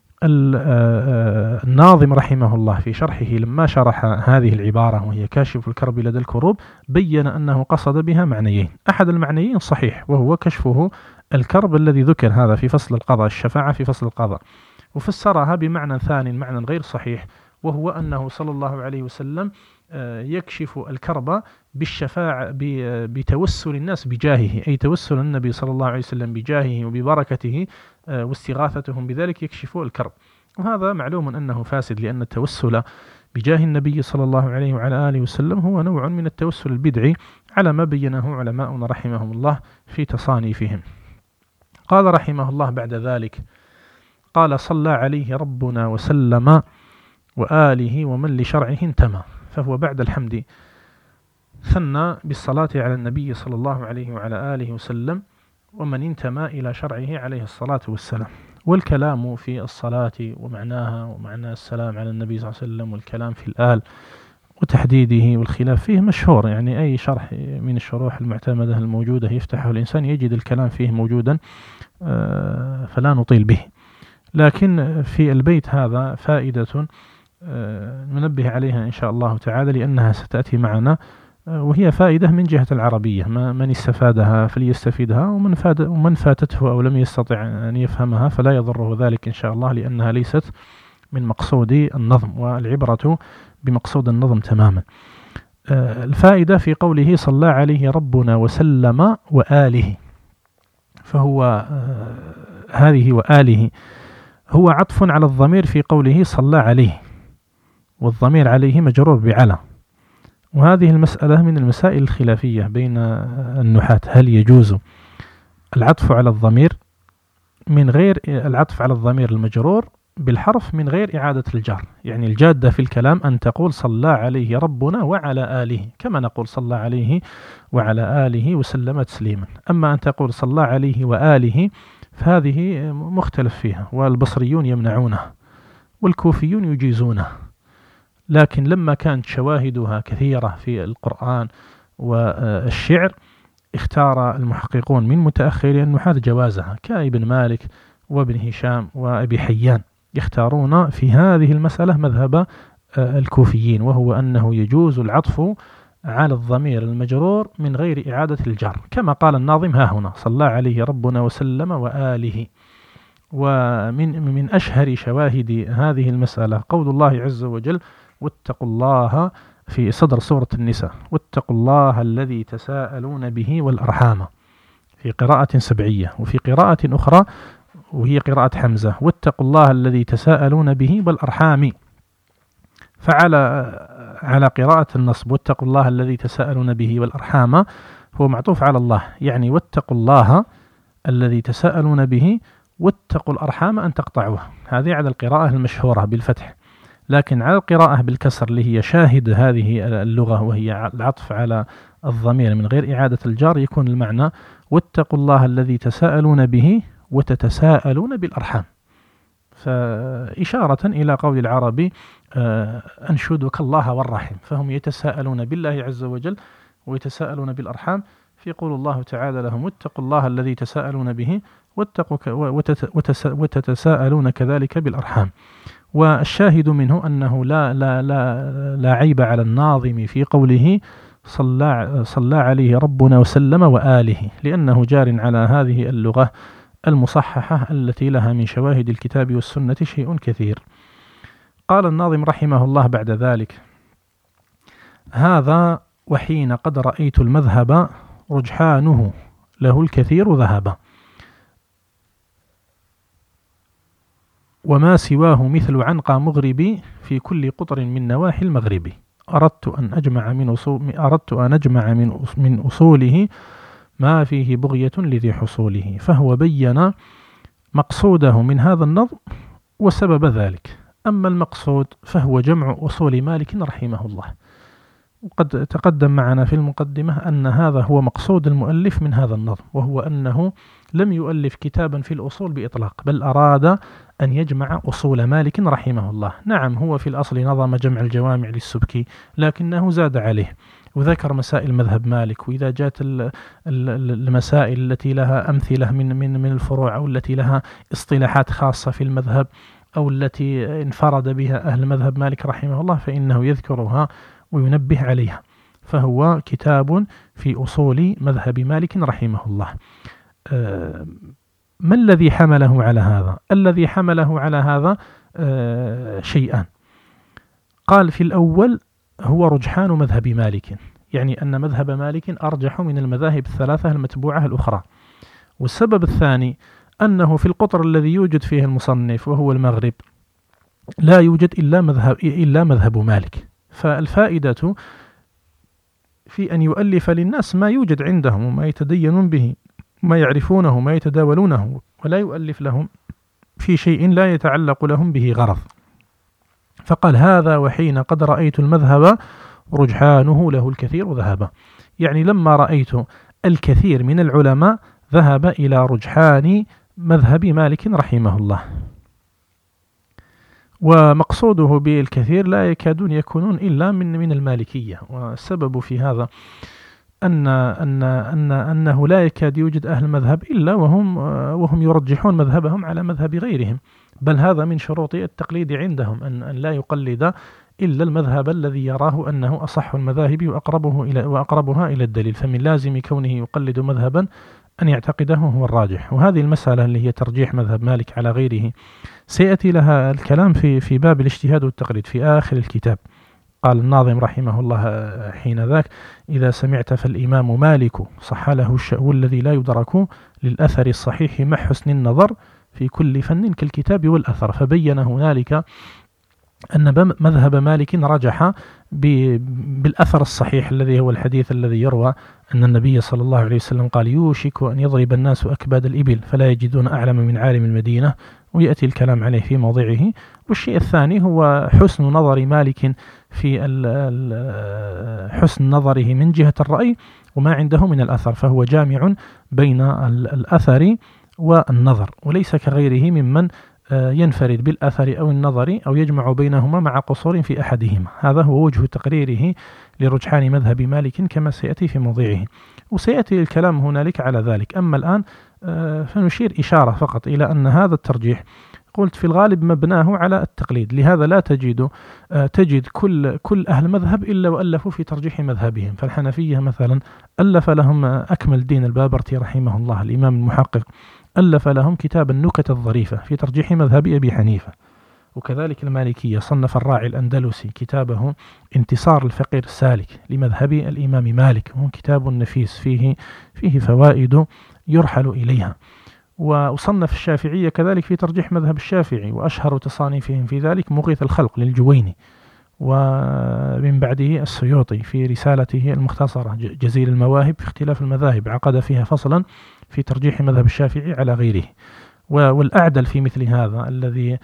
Speaker 1: الناظم رحمه الله في شرحه لما شرح هذه العبارة وهي كاشف الكرب لدى الكروب بين أنه قصد بها معنيين. أحد المعنيين صحيح، وهو كشفه الكرب الذي ذكر هذا في فصل القضاء، الشفاعة في فصل القضاء، وفسرها بمعنى ثاني، معنى غير صحيح، وهو أنه صلى الله عليه وسلم يكشف الكرب بالشفاعة بتوسل الناس بجاهه، أي توسل النبي صلى الله عليه وسلم بجاهه وببركته واستغاثتهم بذلك يكشف الكرب. وهذا معلوم أنه فاسد، لأن التوسل بجاه النبي صلى الله عليه وعلى آله وسلم هو نوع من التوسل البدعي على ما بينه علماؤنا رحمهم الله في تصانيفهم. قال رحمه الله بعد ذلك قال صلى عليه ربنا وسلم وآله ومن لشرعه انتمى، فهو بعد الحمد ثنى بالصلاة على النبي صلى الله عليه وعلى آله وسلم ومن انتمى إلى شرعه عليه الصلاة والسلام. والكلام في الصلاة ومعناها ومعنى السلام على النبي صلى الله عليه وسلم، والكلام في الآل وتحديده والخلاف فيه مشهور، يعني أي شرح من الشروح المعتمدة الموجودة يفتحه الإنسان يجد الكلام فيه موجودا، فلا نطيل به. لكن في البيت هذا فائدة ننبه عليها إن شاء الله تعالى، لأنها ستأتي معنا، وهي فائدة من جهة العربية، من استفادها فليستفيدها، ومن فاتته أو لم يستطع أن يفهمها فلا يضره ذلك إن شاء الله، لأنها ليست من مقصود النظم، والعبرة بمقصود النظم تماما. الفائدة في قوله صلى عليه ربنا وسلم وآله، فهو هذه وآله هو عطف على الضمير في قوله صلى عليه، والضمير عليه مجرور بعلى. وهذه المسألة من المسائل الخلافية بين النحاة، هل يجوز العطف على الضمير من غير العطف على الضمير المجرور، بالحرف من غير إعادة الجار. يعني الجادة في الكلام أن تقول صلى عليه ربنا وعلى آله، كما نقول صلى عليه وعلى آله وسلم تسليما. أما أن تقول صلى عليه وآله فهذه مختلف فيها، والبصريون يمنعونه والكوفيون يجيزونه. لكن لما كانت شواهدها كثيرة في القرآن والشعر اختار المحققون من متأخرين النحاة جوازها، كابن مالك وابن هشام وأبي حيان، يختارون في هذه المسألة مذهب الكوفيين، وهو أنه يجوز العطف على الضمير المجرور من غير إعادة الجر، كما قال الناظم ها هنا صلى عليه ربنا وسلم وآله. ومن أشهر شواهد هذه المسألة قول الله عز وجل واتقوا الله في صدر سورة النساء، واتقوا الله الذي تساءلون به والأرحام، في قراءة سبعية. وفي قراءة أخرى وهي قراءة حمزة واتقوا الله الذي تساءلون به والأرحام. على قراءة النصب واتقوا الله الذي تساءلون به والأرحام هو معطوف على الله، يعني واتقوا الله الذي تساءلون به واتقوا الأرحام أن تقطعوها، هذه على القراءة المشهورة بالفتح. لكن على القراءة بالكسر اللي هي شاهد هذه اللغة وهي العطف على الضمير من غير إعادة الجار، يكون المعنى واتقوا الله الذي تساءلون به وتتساءلون بالأرحام، فإشارة إلى قول العربي أنشدك الله والرحم، فهم يتساءلون بالله عز وجل ويتساءلون بالأرحام، فيقول الله تعالى لهم واتقوا الله الذي تساءلون به وتتساءلون كذلك بالأرحام. والشاهد منه أنه لا عيب على الناظم في قوله صلى عليه ربنا وسلم وآله، لأنه جار على هذه اللغة المصححة التي لها من شواهد الكتاب والسنة شيء كثير. قال الناظم رحمه الله بعد ذلك: هذا وحين قد رأيت المذهب رجحانه له الكثير ذهب، وما سواه مثل عنقى مغربي في كل قطر من نواحي المغرب، أردت أن أجمع من أصوله ما فيه بغية لذي حصوله. فهو بين مقصوده من هذا النظم وسبب ذلك. أما المقصود فهو جمع أصول مالك رحمه الله، وقد تقدم معنا في المقدمة أن هذا هو مقصود المؤلف من هذا النظم، وهو أنه لم يؤلف كتابا في الأصول بإطلاق، بل أراد أن يجمع أصول مالك رحمه الله. نعم، هو في الأصل نظم جمع الجوامع للسبكي، لكنه زاد عليه وذكر مسائل مذهب مالك، وإذا جاءت المسائل التي لها أمثلة من الفروع، أو التي لها اصطلاحات خاصة في المذهب، أو التي انفرد بها أهل مذهب مالك رحمه الله، فإنه يذكرها وينبه عليها. فهو كتاب في أصول مذهب مالك رحمه الله. ما الذي حمله على هذا؟ الذي حمله على هذا شيئان. قال في الأول هو رجحان مذهب مالك، يعني أن مذهب مالك أرجح من المذاهب الثلاثة المتبوعة الأخرى. والسبب الثاني أنه في القطر الذي يوجد فيه المصنف وهو المغرب لا يوجد إلا مذهب مالك، فالفائدة في أن يؤلف للناس ما يوجد عندهم وما يتدينون به، ما يعرفونه ما يتداولونه، ولا يؤلف لهم في شيء لا يتعلق لهم به غرض. فقال هذا وحين قد رأيت المذهب رجحانه له الكثير ذهب، يعني لما رأيت الكثير من العلماء ذهب إلى رجحان مذهب مالك رحمه الله. ومقصوده بالكثير لا يكادون يكونون إلا من المالكية، والسبب في هذا أنه لا يكاد يوجد أهل مذهب إلا وهم يرجحون مذهبهم على مذهب غيرهم، بل هذا من شروط التقليد عندهم أن لا يقلد إلا المذهب الذي يراه أنه أصح المذاهب وأقربها إلى الدليل. فمن لازم كونه يقلد مذهبا أن يعتقده هو الراجح. وهذه المسألة اللي هي ترجيح مذهب مالك على غيره سيأتي لها الكلام في باب الاجتهاد والتقليد في آخر الكتاب. قال الناظم رحمه الله حين ذاك: إذا سمعت فالإمام مالك صح له الشأو الذي لا يدرك، للأثر الصحيح مع حسن النظر في كل فن كالكتاب والأثر. فبين هنالك أن مذهب مالك رجح بالأثر الصحيح الذي هو الحديث الذي يروى أن النبي صلى الله عليه وسلم قال: يوشك أن يضرب الناس أكباد الإبل فلا يجدون أعلم من عالم المدينة ويأتي الكلام عليه في موضعه. والشيء الثاني هو حسن نظر مالك في حسن نظره من جهة الرأي وما عنده من الأثر، فهو جامع بين الأثر والنظر، وليس كغيره ممن ينفرد بالأثر أو النظر أو يجمع بينهما مع قصور في أحدهما. هذا هو وجه تقريره لرجحان مذهب مالك كما سيأتي في موضعه، وسيأتي الكلام هنالك على ذلك. أما الآن فنشير إشارة فقط إلى أن هذا الترجيح قلت في الغالب مبناه على التقليد، لهذا لا تجد كل أهل مذهب إلا وألفوا في ترجيح مذهبهم. فالحنفية مثلا ألف لهم أكمل الدين البابرتي رحمه الله الإمام المحقق، ألف لهم كتاب النكت الظريفة في ترجيح مذهب أبي حنيفة. وكذلك المالكية صنف الراعي الأندلسي كتابه انتصار الفقير السالك لمذهب الإمام مالك، هو كتاب نفيس فيه فوائد يرحل إليها. وصنف الشافعية كذلك في ترجيح مذهب الشافعي، وأشهر تصانيفهم في ذلك مغيث الخلق للجويني، ومن بعده السيوطي في رسالته المختصرة جزيل المواهب في اختلاف المذاهب، عقد فيها فصلا في ترجيح مذهب الشافعي على غيره. والأعدل في مثل هذا الذي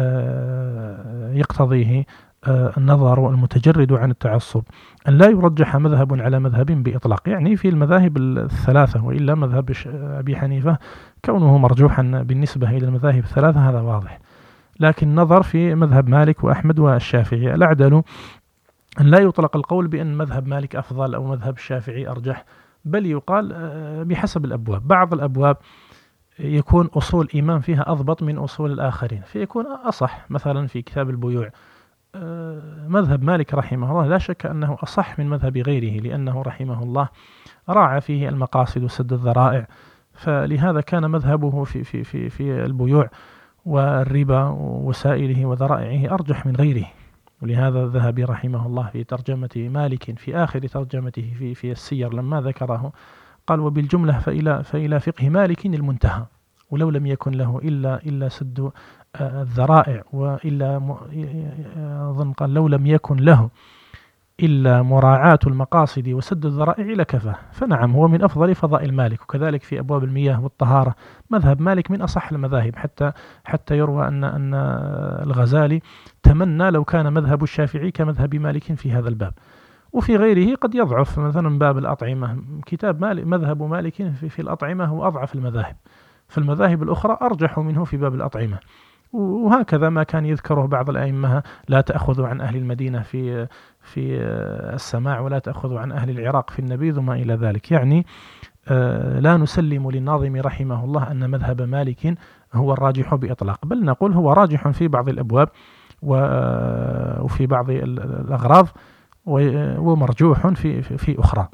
Speaker 1: يقتضيه النظر المتجرد عن التعصب أن لا يرجح مذهب على مذهب بإطلاق، يعني في المذاهب الثلاثة، وإلا مذهب أبي حنيفة كونه مرجوحا بالنسبة إلى المذاهب الثلاثة هذا واضح. لكن نظر في مذهب مالك وأحمد والشافعي الأعدل أن لا يطلق القول بأن مذهب مالك أفضل أو مذهب الشافعي أرجح، بل يقال بحسب الأبواب. بعض الأبواب يكون أصول إمام فيها أضبط من أصول الآخرين فيكون أصح، مثلا في كتاب البيوع مذهب مالك رحمه الله لا شك أنه أصح من مذهب غيره، لأنه رحمه الله راعى فيه المقاصد وسد الذرائع، فلهذا كان مذهبه في البيوع والربا وسائله وذرائعه أرجح من غيره. ولهذا الذهبي رحمه الله في ترجمة مالك في آخر ترجمته في السير لما ذكره قال: وبالجملة فإلى فقه مالك المنتهى، ولو لم يكن له إلا سد الذرائع، وإلا أظن قال لو لم يكن له إلا مراعاة المقاصد وسد الذرائع لكفى. فنعم هو من أفضل فضائل مالك. وكذلك في أبواب المياه والطهارة مذهب مالك من أصح المذاهب، حتى يروى أن الغزالي تمنى لو كان مذهب الشافعي كمذهب مالك في هذا الباب. وفي غيره قد يضعف، مثلا باب الأطعمة كتاب مذهب مالك في الأطعمة هو أضعف المذاهب، فالمذاهب الأخرى أرجح منه في باب الأطعمة. وهكذا ما كان يذكره بعض الأئمة: لا تأخذوا عن أهل المدينة في السماع، ولا تأخذوا عن أهل العراق في النبيذ وما إلى ذلك. يعني لا نسلم للناظم رحمه الله أن مذهب مالك هو الراجح بإطلاق، بل نقول هو راجح في بعض الأبواب وفي بعض الأغراض، ومرجوح في أخرى.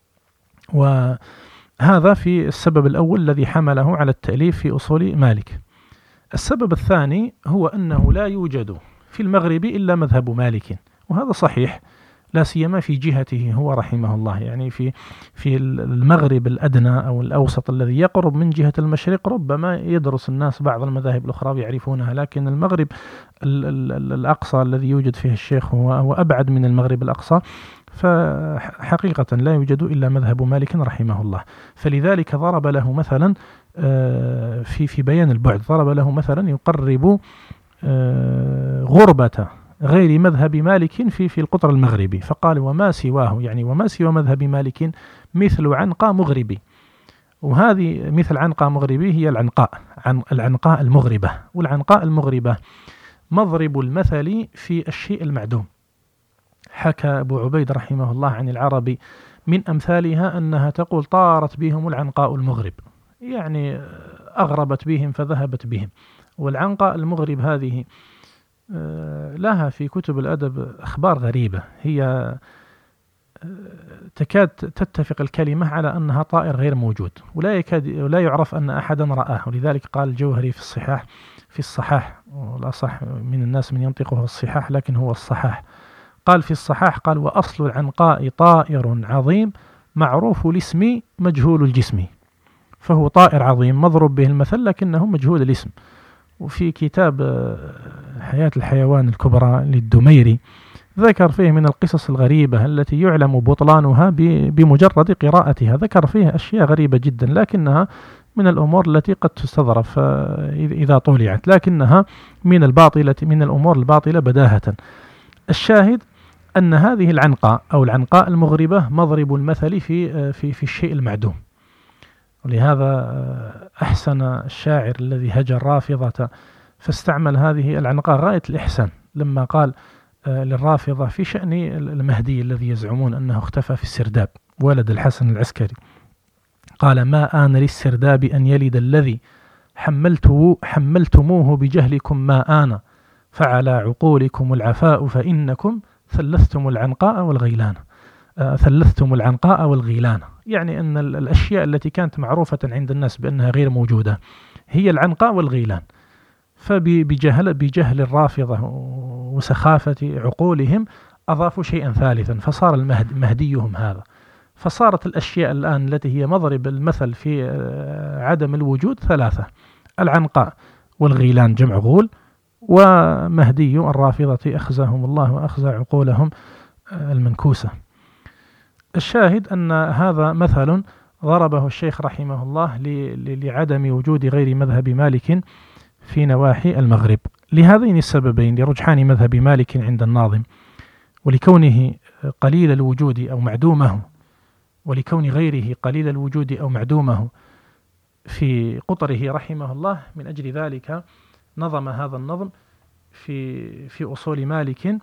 Speaker 1: وهذا في السبب الأول الذي حمله على التأليف في أصول مالك. السبب الثاني هو أنه لا يوجد في المغرب إلا مذهب مالك، وهذا صحيح، لا سيما في جهته هو رحمه الله. يعني في المغرب الأدنى أو الأوسط الذي يقرب من جهة المشرق ربما يدرس الناس بعض المذاهب الأخرى ويعرفونها، لكن المغرب الأقصى الذي يوجد فيه الشيخ هو أبعد من المغرب الأقصى، فحقيقة لا يوجد إلا مذهب مالك رحمه الله. فلذلك ضرب له مثلا في بيان البعد، ضرب له مثلا يقرب غربة غير مذهب مالك في القطر المغربي، فقال: وما سواه، يعني وما سوى مذهب مالك مثل عنقى مغربي. وهذه مثل عنقى مغربي هي العنقاء المغربة، والعنقاء المغربة مضرب المثل في الشيء المعدوم. حكى أبو عبيد رحمه الله عن العرب من أمثالها أنها تقول: طارت بهم العنقاء المغرب، يعني أغربت بهم فذهبت بهم. والعنقاء المغرب هذه لها في كتب الأدب أخبار غريبة، هي تكاد تتفق الكلمة على أنها طائر غير موجود، ولا يعرف أن أحدا رآه. ولذلك قال الجوهري في الصحاح، والأصح من الناس من ينطقه الصحاح لكن هو الصحاح، قال في الصحاح: قال: وأصل العنقاء طائر عظيم معروف الاسم مجهول الجسم. فهو طائر عظيم مضروب به المثل لكنه مجهول الاسم. وفي كتاب حياة الحيوان الكبرى للدميري ذكر فيه من القصص الغريبة التي يعلم بطلانها بمجرد قراءتها، ذكر فيه أشياء غريبة جدا لكنها من الأمور التي قد تستظرف إذا طولعت، لكنها من الأمور الباطلة بداهة. الشاهد أن هذه العنقاء أو العنقاء المغربة مضرب المثل في الشيء المعدوم. ولهذا أحسن الشاعر الذي هجى الرافضة فاستعمل هذه العنقاء غاية الإحسان لما قال للرافضة في شأن المهدي الذي يزعمون أنه اختفى في السرداب ولد الحسن العسكري، قال: ما آن للسرداب أن يلد الذي حملتموه بجهلكم، ما آن فعلى عقولكم العفاء فإنكم ثلثتم العنقاء والغيلان. يعني أن الأشياء التي كانت معروفة عند الناس بأنها غير موجودة هي العنقاء والغيلان، بجهل الرافضة وسخافة عقولهم أضافوا شيئا ثالثا فصار مهديهم هذا. فصارت الأشياء الآن التي هي مضرب المثل في عدم الوجود ثلاثة: العنقاء والغيلان جمع غول، ومهدي الرافضة أخزاهم الله وأخزى عقولهم المنكوسة. الشاهد أن هذا مثل ضربه الشيخ رحمه الله لعدم وجود غير مذهب مالك في نواحي المغرب لهذين السببين: لرجحان مذهب مالك عند الناظم، ولكونه قليل الوجود أو معدومه، ولكون غيره قليل الوجود أو معدومه في قطره رحمه الله. من أجل ذلك نظم هذا النظم في أصول مالك،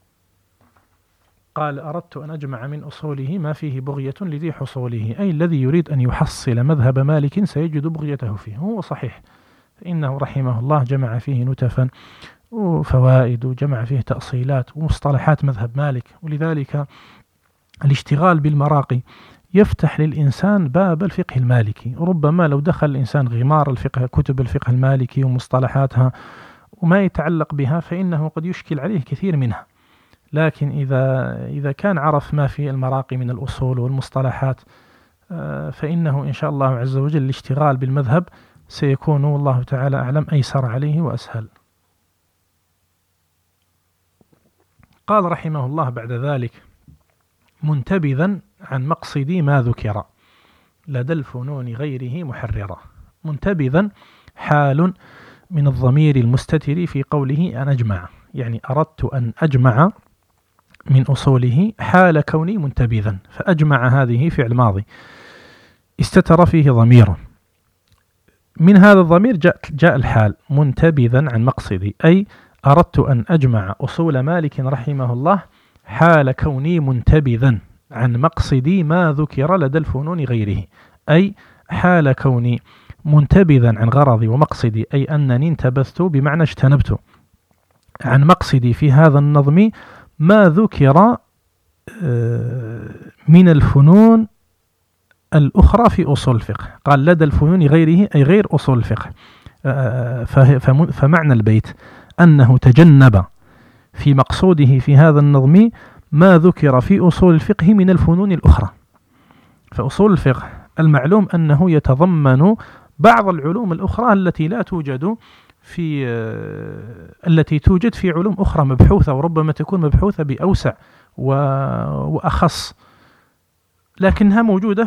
Speaker 1: قال: أردت أن أجمع من أصوله ما فيه بغية لذي حصوله، أي الذي يريد أن يحصل مذهب مالك سيجد بغيته فيه. هو صحيح، فإنه رحمه الله جمع فيه نتفا وفوائد، وجمع فيه تأصيلات ومصطلحات مذهب مالك. ولذلك الاشتغال بالمراقي يفتح للإنسان باب الفقه المالكي. ربما لو دخل الإنسان غمار الفقه، كتب الفقه المالكي ومصطلحاتها وما يتعلق بها، فإنه قد يشكل عليه كثير منها. لكن إذا كان عرف ما في المراقي من الأصول والمصطلحات، فإنه إن شاء الله عز وجل الاشتغال بالمذهب سيكون والله تعالى أعلم أيسر عليه وأسهل. قال رحمه الله بعد ذلك: منتبذا عن مقصد ما ذكر لدى الفنون غيره محررا. منتبذا حال من الضمير المستتر في قوله أن أجمع، يعني أردت أن أجمع من أصوله حال كوني منتبذا، فأجمع هذه فعل ماضي استتر فيه ضمير، من هذا الضمير جاء الحال منتبذا عن مقصدي، أي أردت أن أجمع أصول مالك رحمه الله حال كوني منتبذا عن مقصدي ما ذكر لدى الفنون غيره، أي حال كوني منتبذا عن غرضي ومقصدي، أي أنني انتبذت بمعنى اجتنبت عن مقصدي في هذا النظم ما ذكر من الفنون الأخرى في أصول الفقه. قال لدى الفنون غيره أي غير أصول الفقه. فمعنى البيت أنه تجنب في مقصوده في هذا النظم ما ذكر في أصول الفقه من الفنون الأخرى. فأصول الفقه المعلوم أنه يتضمن بعض العلوم الأخرى التي لا توجد التي توجد في علوم أخرى مبحوثة، وربما تكون مبحوثة بأوسع وأخص، لكنها موجودة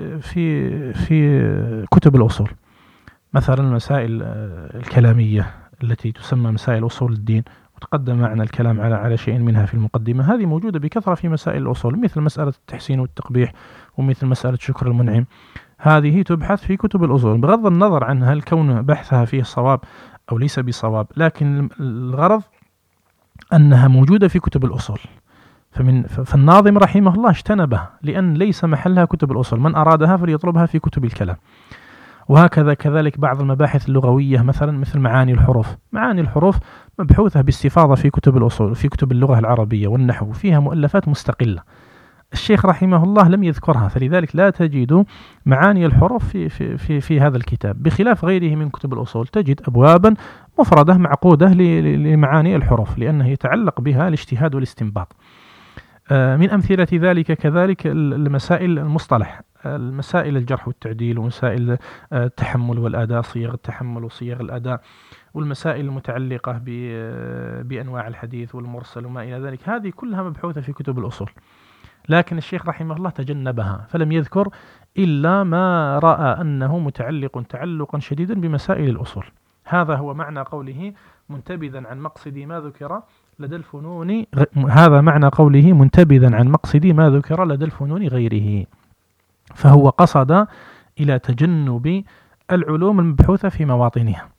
Speaker 1: في كتب الأصول. مثلا المسائل الكلامية التي تسمى مسائل أصول الدين، وتقدم معنا الكلام على شيء منها في المقدمة، هذه موجودة بكثرة في مسائل الأصول، مثل مسألة التحسين والتقبيح، ومثل مسألة شكر المنعم. هذه تبحث في كتب الأصول بغض النظر عن هل كون بحثها فيه صواب أو ليس بصواب، لكن الغرض أنها موجودة في كتب الأصول. فالناظم رحمه الله اجتنبها لأن ليس محلها كتب الأصول، من أرادها فليطلبها في كتب الكلام. وهكذا كذلك بعض المباحث اللغوية مثل معاني الحروف. معاني الحروف مبحوثة باستفاضة في كتب الأصول، في كتب اللغة العربية والنحو، فيها مؤلفات مستقلة. الشيخ رحمه الله لم يذكرها، فلذلك لا تجد معاني الحروف في هذا الكتاب، بخلاف غيره من كتب الأصول تجد أبوابا مفردة معقودة لمعاني الحروف، لأنه يتعلق بها الاجتهاد والاستنباط. من أمثلة ذلك كذلك المسائل المصطلح، المسائل الجرح والتعديل، ومسائل التحمل والأداء، صيغ التحمل وصيغ الأداء، والمسائل المتعلقة بأنواع الحديث والمرسل وما إلى ذلك، هذه كلها مبحوثة في كتب الأصول. لكن الشيخ رحمه الله تجنبها فلم يذكر إلا ما رأى أنه متعلق تعلقا شديدا بمسائل الأصول. هذا هو معنى قوله منتبذا عن مقصدي ما ذكر لدى الفنون، هذا معنى قوله منتبذا عن مقصدي ما ذكر لدى الفنون غيره. فهو قصد إلى تجنب العلوم المبحوثة في مواطنها.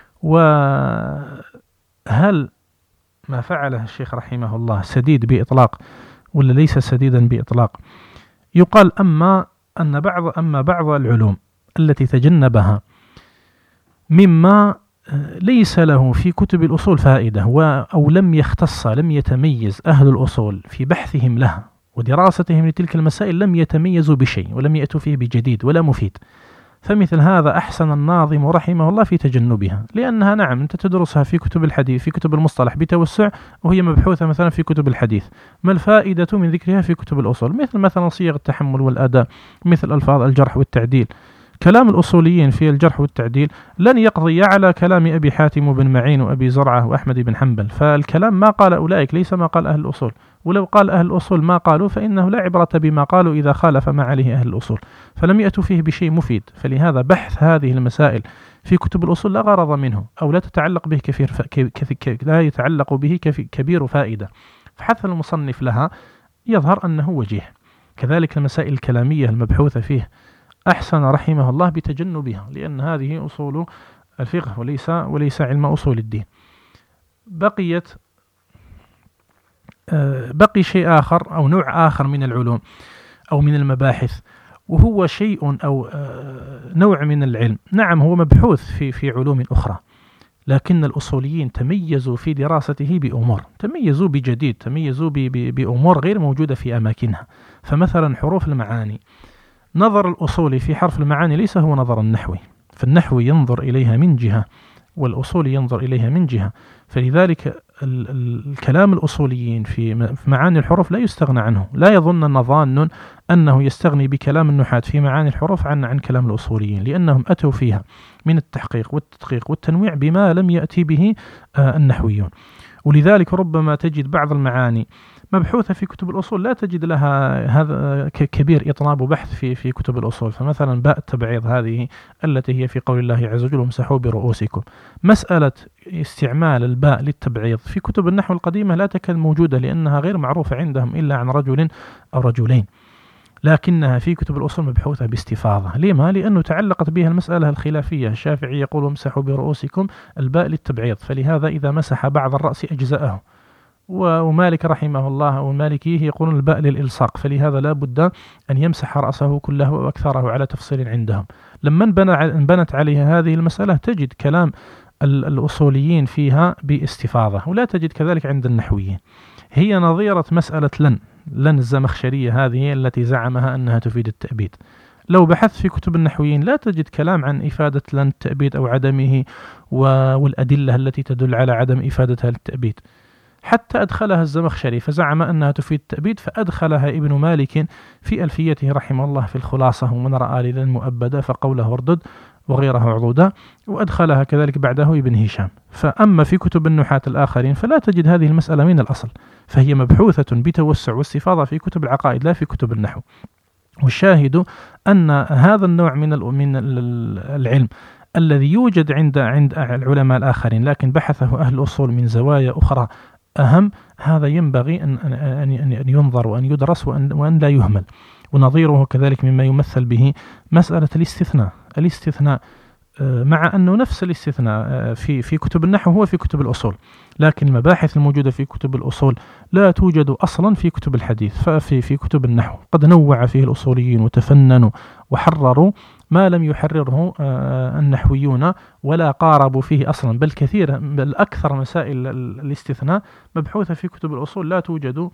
Speaker 1: وهل ما فعله الشيخ رحمه الله سديد بإطلاق ولا ليس سديدا بإطلاق؟ يقال أما بعض العلوم التي تجنبها مما ليس له في كتب الأصول فائدة، أو لم يتميز أهل الأصول في بحثهم لها ودراستهم لتلك المسائل، لم يتميزوا بشيء ولم يأتوا فيه بجديد ولا مفيد، فمثل هذا أحسن الناظم رحمه الله في تجنبها، لأنها نعم أنت تدرسها في كتب الحديث في كتب المصطلح بتوسع، وهي مبحوثة مثلا في كتب الحديث، ما الفائدة من ذكرها في كتب الأصول؟ مثلا صيغ التحمل والأداء، مثل ألفاظ الجرح والتعديل. كلام الأصوليين في الجرح والتعديل لن يقضي على كلام أبي حاتم وابن معين وأبي زرعة وأحمد بن حنبل، فالكلام ما قال أولئك ليس ما قال أهل الأصول، ولو قال أهل الأصول ما قالوا فإنه لا عبرة بما قالوا إذا خالف ما عليه أهل الأصول، فلم يأتوا فيه بشيء مفيد. فلهذا بحث هذه المسائل في كتب الأصول لا غرض منه، أو لا تتعلق به لا يتعلق به كبير فائدة، فحث المصنف لها يظهر أنه وجيه. كذلك المسائل الكلامية المبحوثة فيه أحسن رحمه الله بتجنبها، لأن هذه أصول الفقه وليس علم أصول الدين. بقي شيء آخر أو نوع آخر من العلوم أو من المباحث، وهو شيء أو نوع من العلم، نعم هو مبحوث في علوم أخرى، لكن الأصوليين تميزوا في دراسته بأمور، تميزوا بجديد، تميزوا بأمور غير موجودة في أماكنها. فمثلا حروف المعاني، نظر الأصولي في حرف المعاني ليس هو نظر النحوي، فالنحوي ينظر إليها من جهة والأصولي ينظر إليها من جهة، فلذلك الكلام الأصوليين في معاني الحروف لا يستغنى عنه، لا يظن ظان أنه يستغني بكلام النحاة في معاني الحروف عن كلام الأصوليين، لأنهم أتوا فيها من التحقيق والتدقيق والتنويع بما لم يأتي به النحويون. ولذلك ربما تجد بعض المعاني مبحوثة في كتب الأصول لا تجد لها هذا كبير إطناب بحث في كتب الأصول. فمثلا باء التبعيض هذه التي هي في قول الله عز وجل وامسحوا برؤوسكم، مسألة استعمال الباء للتبعيض في كتب النحو القديمة لا تكاد موجودة، لأنها غير معروفة عندهم إلا عن رجل أو رجلين، لكنها في كتب الأصول مبحوثة باستفاضة. لما؟ لأنه تعلقت بها المسألة الخلافية، الشافعي يقول امسحوا برؤوسكم الباء للتبعيض، فلهذا إذا مسح بعض الرأس أجزأه، ومالك رحمه الله والمالكي يقولون الباء للإلصاق، فلهذا لا بد أن يمسح رأسه كله وأكثره على تفصيل عندهم. لما انبنت عليها هذه المسألة تجد كلام الأصوليين فيها باستفاضة، ولا تجد كذلك عند النحويين. هي نظيرة مسألة لن الزمخشرية هذه التي زعمها أنها تفيد التأبيد، لو بحثت في كتب النحويين لا تجد كلام عن إفادة لن التأبيد أو عدمه والأدلة التي تدل على عدم إفادتها للتأبيد. حتى أدخلها الزمخشري فزعم أنها تفيد التأبيد، فأدخلها ابن مالك في ألفيته رحمه الله في الخلاصة ومن رأى لذا مؤبدا فقوله اردد وغيره عضودا، وأدخلها كذلك بعده ابن هشام. فأما في كتب النحاة الآخرين فلا تجد هذه المسألة من الأصل، فهي مبحوثة بتوسع واستفاضة في كتب العقائد لا في كتب النحو. والشاهد أن هذا النوع من العلم الذي يوجد عند العلماء الآخرين لكن بحثه أهل الأصول من زوايا أخرى أهم، هذا ينبغي أن ينظر وأن يدرس وأن لا يهمل. ونظيره كذلك مما يمثل به مسألة الاستثناء، مع أنه نفس الاستثناء في كتب النحو هو في كتب الأصول، لكن المباحث الموجودة في كتب الأصول لا توجد أصلا في كتب الحديث، ففي كتب النحو قد نوع فيه الأصوليين وتفننوا وحرروا ما لم يحرره النحويون ولا قاربوا فيه أصلا، بل أكثر مسائل الاستثناء مبحوثة في كتب الأصول لا توجد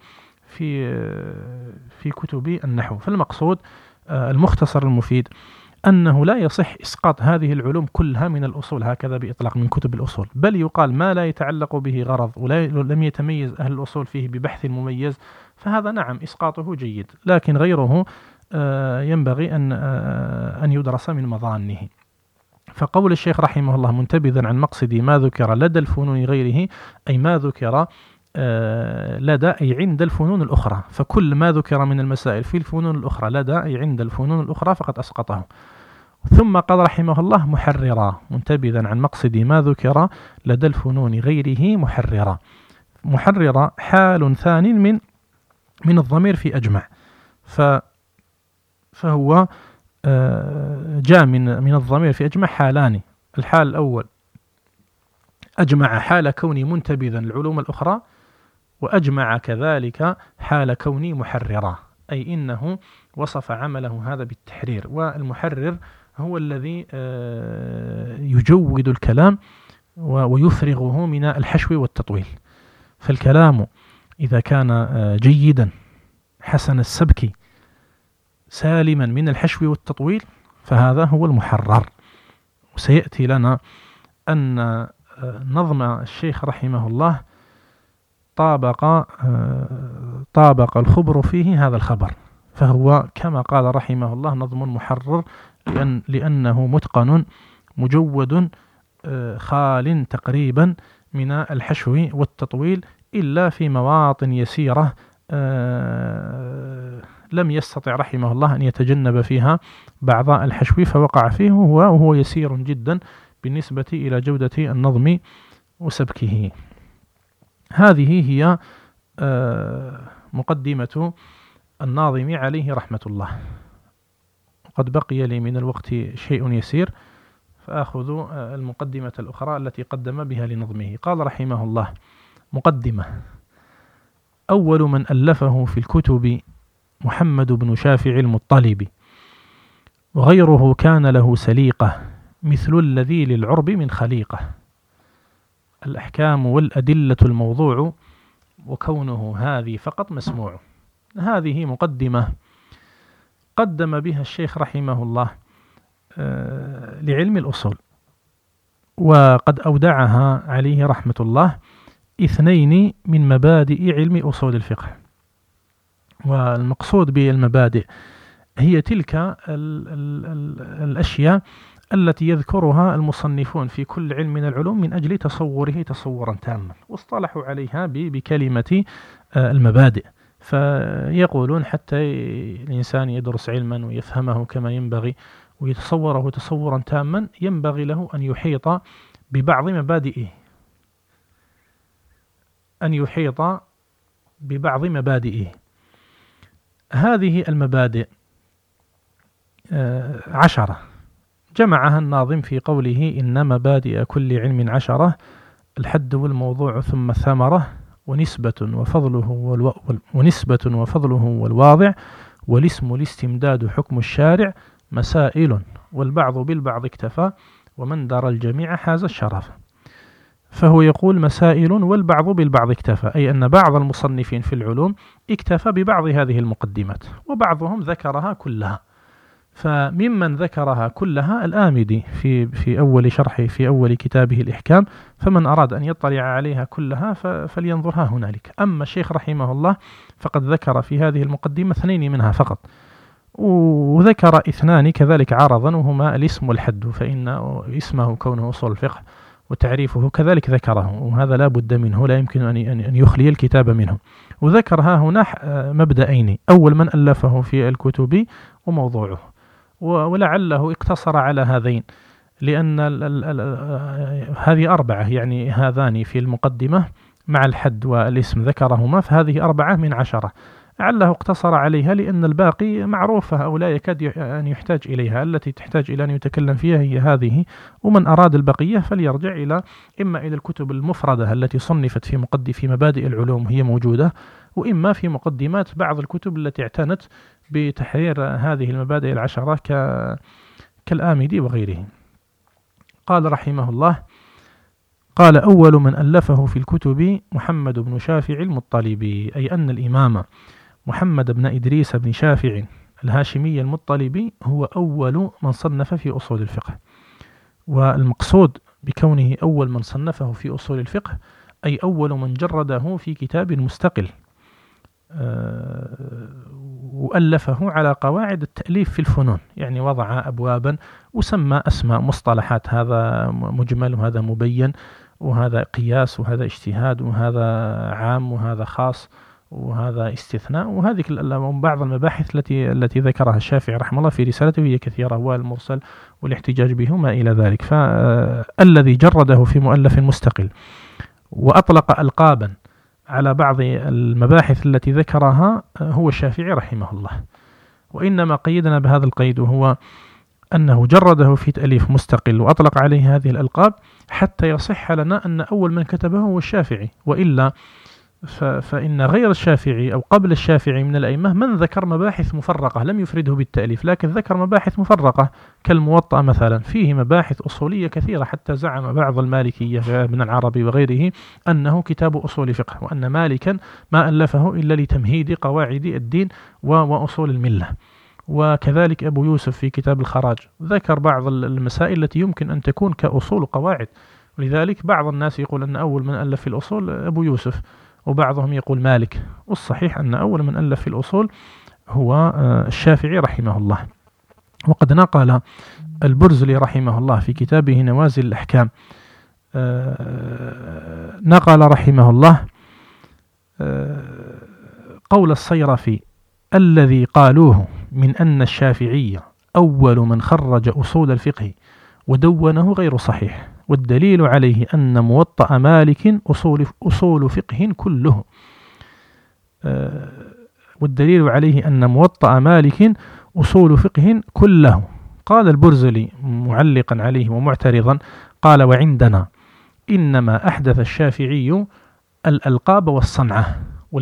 Speaker 1: في كتب النحو. فالمقصود المختصر المفيد أنه لا يصح إسقاط هذه العلوم كلها من الأصول هكذا بإطلاق من كتب الأصول، بل يقال ما لا يتعلق به غرض ولم يتميز أهل الأصول فيه ببحث مميز، فهذا نعم إسقاطه جيد، لكن غيره ينبغي أن يدرس من مظانه. فقول الشيخ رحمه الله منتبذا عن مقصد ما ذكر لدى الفنون غيره، أي ما ذكر لدى أي عند الفنون الأخرى، فكل ما ذكر من المسائل في الفنون الأخرى لدى أي عند الفنون الأخرى فقد أسقطه. ثم قال رحمه الله محررا، منتبذا عن مقصد ما ذكر لدى الفنون غيره محررا. محررا حال ثان من الضمير في أجمع، فهو جاء من الضمير في أجمع حالان. الحال الأول أجمع حال كوني منتبذا العلوم الأخرى، وأجمع كذلك حال كوني محررا، أي إنه وصف عمله هذا بالتحرير. والمحرر هو الذي يجود الكلام ويفرغه من الحشو والتطويل. فالكلام إذا كان جيدا حسن السبك سالما من الحشو والتطويل فهذا هو المحرر. وسيأتي لنا أن نظم الشيخ رحمه الله طابق الخبر فيه هذا الخبر، فهو كما قال رحمه الله نظم محرر لأنه متقن مجود خال تقريبا من الحشو والتطويل، إلا في مواطن يسيرة لم يستطع رحمه الله أن يتجنب فيها بعض الحشو فوقع فيه وهو يسير جدا بالنسبة إلى جودة النظم وسبكه. هذه هي مقدمة الناظم عليه رحمة الله. قد بقي لي من الوقت شيء يسير، فأخذ المقدمة الأخرى التي قدم بها لنظمه. قال رحمه الله: مقدمة. أول من ألفه في الكتب محمد بن شافع المطلبي، وغيره كان له سليقة مثل الذي للعرب من خليقة، الأحكام والأدلة الموضوع، وكونه هذه فقط مسموع. هذه مقدمة قدم بها الشيخ رحمه الله لعلم الأصول، وقد أودعها عليه رحمة الله 2 من مبادئ علم أصول الفقه. والمقصود بالمبادئ هي تلك الأشياء التي يذكرها المصنفون في كل علم من العلوم من أجل تصوره تصورا تاما، واصطلحوا عليها بكلمة المبادئ. فيقولون حتى الإنسان يدرس علما ويفهمه كما ينبغي ويتصوره تصورا تاما ينبغي له أن يحيط ببعض مبادئه. هذه المبادئ 10 جمعها الناظم في قوله: إن مبادئ كل علم 10، الحد والموضوع ثم الثمرة، ونسبة وفضله والواضع، والاسم الاستمداد حكم الشارع، مسائل والبعض بالبعض اكتفى، ومن درى الجميع حاز الشرف. فهو يقول مسائل والبعض بالبعض اكتفى، أي أن بعض المصنفين في العلوم اكتفى ببعض هذه المقدمات، وبعضهم ذكرها كلها. فممن ذكرها كلها الآمدي في أول شرحه في أول كتابه الإحكام، فمن أراد أن يطلع عليها كلها فلينظرها هنالك. أما الشيخ رحمه الله فقد ذكر في هذه المقدمة 2 منها فقط، وذكر 2 كذلك عرضا، وهما الاسم والحد، فإن اسمه كونه أصول الفقه وتعريفه كذلك ذكره، وهذا لا بد منه، لا يمكن أن يخلي الكتاب منه. وذكرها هنا مبدأين: أول من ألفه في الكتب وموضوعه، ولعله اقتصر على هذين لأن هذه 4، يعني هذان في المقدمة مع الحد والاسم ذكرهما، فهذه 4 من 10. لعله اقتصر عليها لأن الباقي معروفة أو لا يكاد أن يحتاج إليها، التي تحتاج إلى أن يتكلم فيها هي هذه. ومن أراد البقية فليرجع إما إلى الكتب المفردة التي صنفت في مبادئ العلوم هي موجودة، وإما في مقدمات بعض الكتب التي اعتنت بتحرير هذه المبادئ 10 كالآمدي وغيره. قال رحمه الله: قال: أول من ألفه في الكتب محمد بن شافع المطلبي، أي أن الإمام محمد بن إدريس بن شافع الهاشمي المطلبي هو أول من صنف في أصول الفقه. والمقصود بكونه أول من صنفه في أصول الفقه أي أول من جرده في كتاب مستقل وألفه على قواعد التأليف في الفنون، يعني وضع أبوابا وسمى أسماء مصطلحات، هذا مجمل وهذا مبين، وهذا قياس وهذا اجتهاد وهذا عام وهذا خاص وهذا استثناء، وهذه بعض المباحث التي ذكرها الشافعي رحمه الله في رسالته، وهي كثيرة، والمرسل والاحتجاج به وما إلى ذلك. فالذي جرده في مؤلف مستقل وأطلق ألقابا على بعض المباحث التي ذكرها هو الشافعي رحمه الله، وإنما قيدنا بهذا القيد، وهو أنه جرده في تأليف مستقل وأطلق عليه هذه الألقاب حتى يصح لنا أن أول من كتبه هو الشافعي، وإلا فإن غير الشافعي أو قبل الشافعي من الأئمة من ذكر مباحث مفرقة، لم يفرده بالتأليف لكن ذكر مباحث مفرقة كالموطأ مثلا، فيه مباحث أصولية كثيرة، حتى زعم بعض المالكية ابن العربي وغيره أنه كتاب أصول فقه، وأن مالكا ما ألفه إلا لتمهيد قواعد الدين وأصول الملة. وكذلك أبو يوسف في كتاب الخراج ذكر بعض المسائل التي يمكن أن تكون كأصول قواعد، ولذلك بعض الناس يقول أن أول من ألف في الأصول أبو يوسف، وبعضهم يقول مالك، والصحيح أن أول من ألف في الأصول هو الشافعي رحمه الله. وقد نقل البرزلي رحمه الله في كتابه نوازل الأحكام، نقل رحمه الله قول الصيرفي الذي قالوه من أن الشافعي أول من خرج أصول الفقه ودونه غير صحيح، والدليل عليه أن موطأ مالك أصول فقه كله، والدليل عليه أن موطأ مالك أصول فقه كله. قال البرزلي معلقا عليه ومعترضا، قال وعندنا إنما أحدث الشافعي الألقاب والصنعة،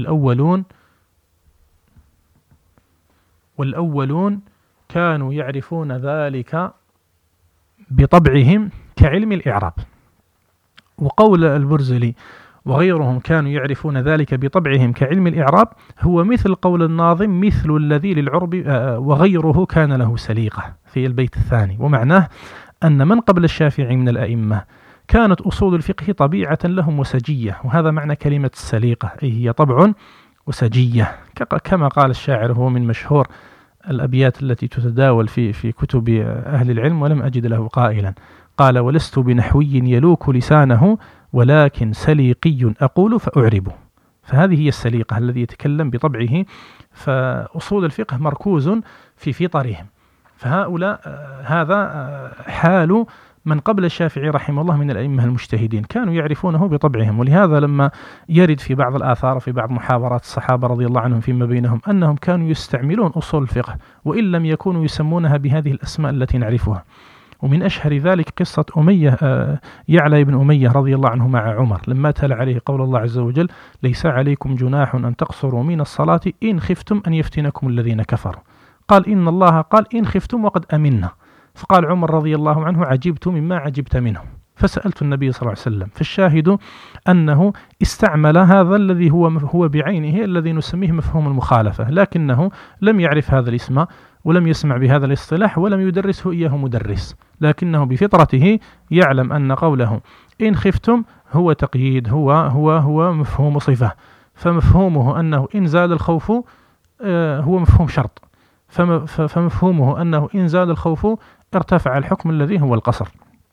Speaker 1: والأولون كانوا يعرفون ذلك بطبعهم كعلم الإعراب. وقول البرزلي وغيرهم كانوا يعرفون ذلك بطبعهم كعلم الإعراب هو مثل قول الناظم مثل الذي للعرب وغيره كان له سليقة في البيت الثاني، ومعناه أن من قبل الشافعي من الأئمة كانت أصول الفقه طبيعة لهم وسجية، وهذا معنى كلمة السليقة، أي هي طبع وسجية، كما قال الشاعر، هو من مشهور الأبيات التي تتداول في كتب أهل العلم ولم أجد له قائلا، قال ولست بنحوي يلوك لسانه ولكن سليقي أقول فأعرب. فهذه هي السليقة الذي يتكلم بطبعه، فأصول الفقه مركوز في فطرهم، فهؤلاء هذا حال من قبل الشافعي رحمه الله من الأئمة المجتهدين، كانوا يعرفونه بطبعهم. ولهذا لما يرد في بعض الآثار في بعض محاورات الصحابة رضي الله عنهم فيما بينهم أنهم كانوا يستعملون أصول الفقه وإن لم يكونوا يسمونها بهذه الأسماء التي نعرفها. ومن أشهر ذلك قصة يعلى بن أمية رضي الله عنه مع عمر لما تلا عليه قول الله عز وجل ليس عليكم جناح أن تقصروا من الصلاة إن خفتم أن يفتنكم الذين كفروا، قال إن الله قال إن خفتم وقد أمنا، فقال عمر رضي الله عنه عجبت مما عجبت منه، فسألت النبي صلى الله عليه وسلم. فالشاهد أنه استعمل هذا الذي هو بعينه الذي نسميه مفهوم المخالفة، لكنه لم يعرف هذا الاسم ولم يسمع بهذا الاصطلاح ولم يدرسه إياه مدرس، لكنه بفطرته يعلم أن قوله إن خفتم هو تقييد، هو مفهوم صفة، فمفهومه أنه إن زال الخوف هو مفهوم شرط، فمفهومه أنه إن زال الخوف ارتفع الحكم الذي هو القصر.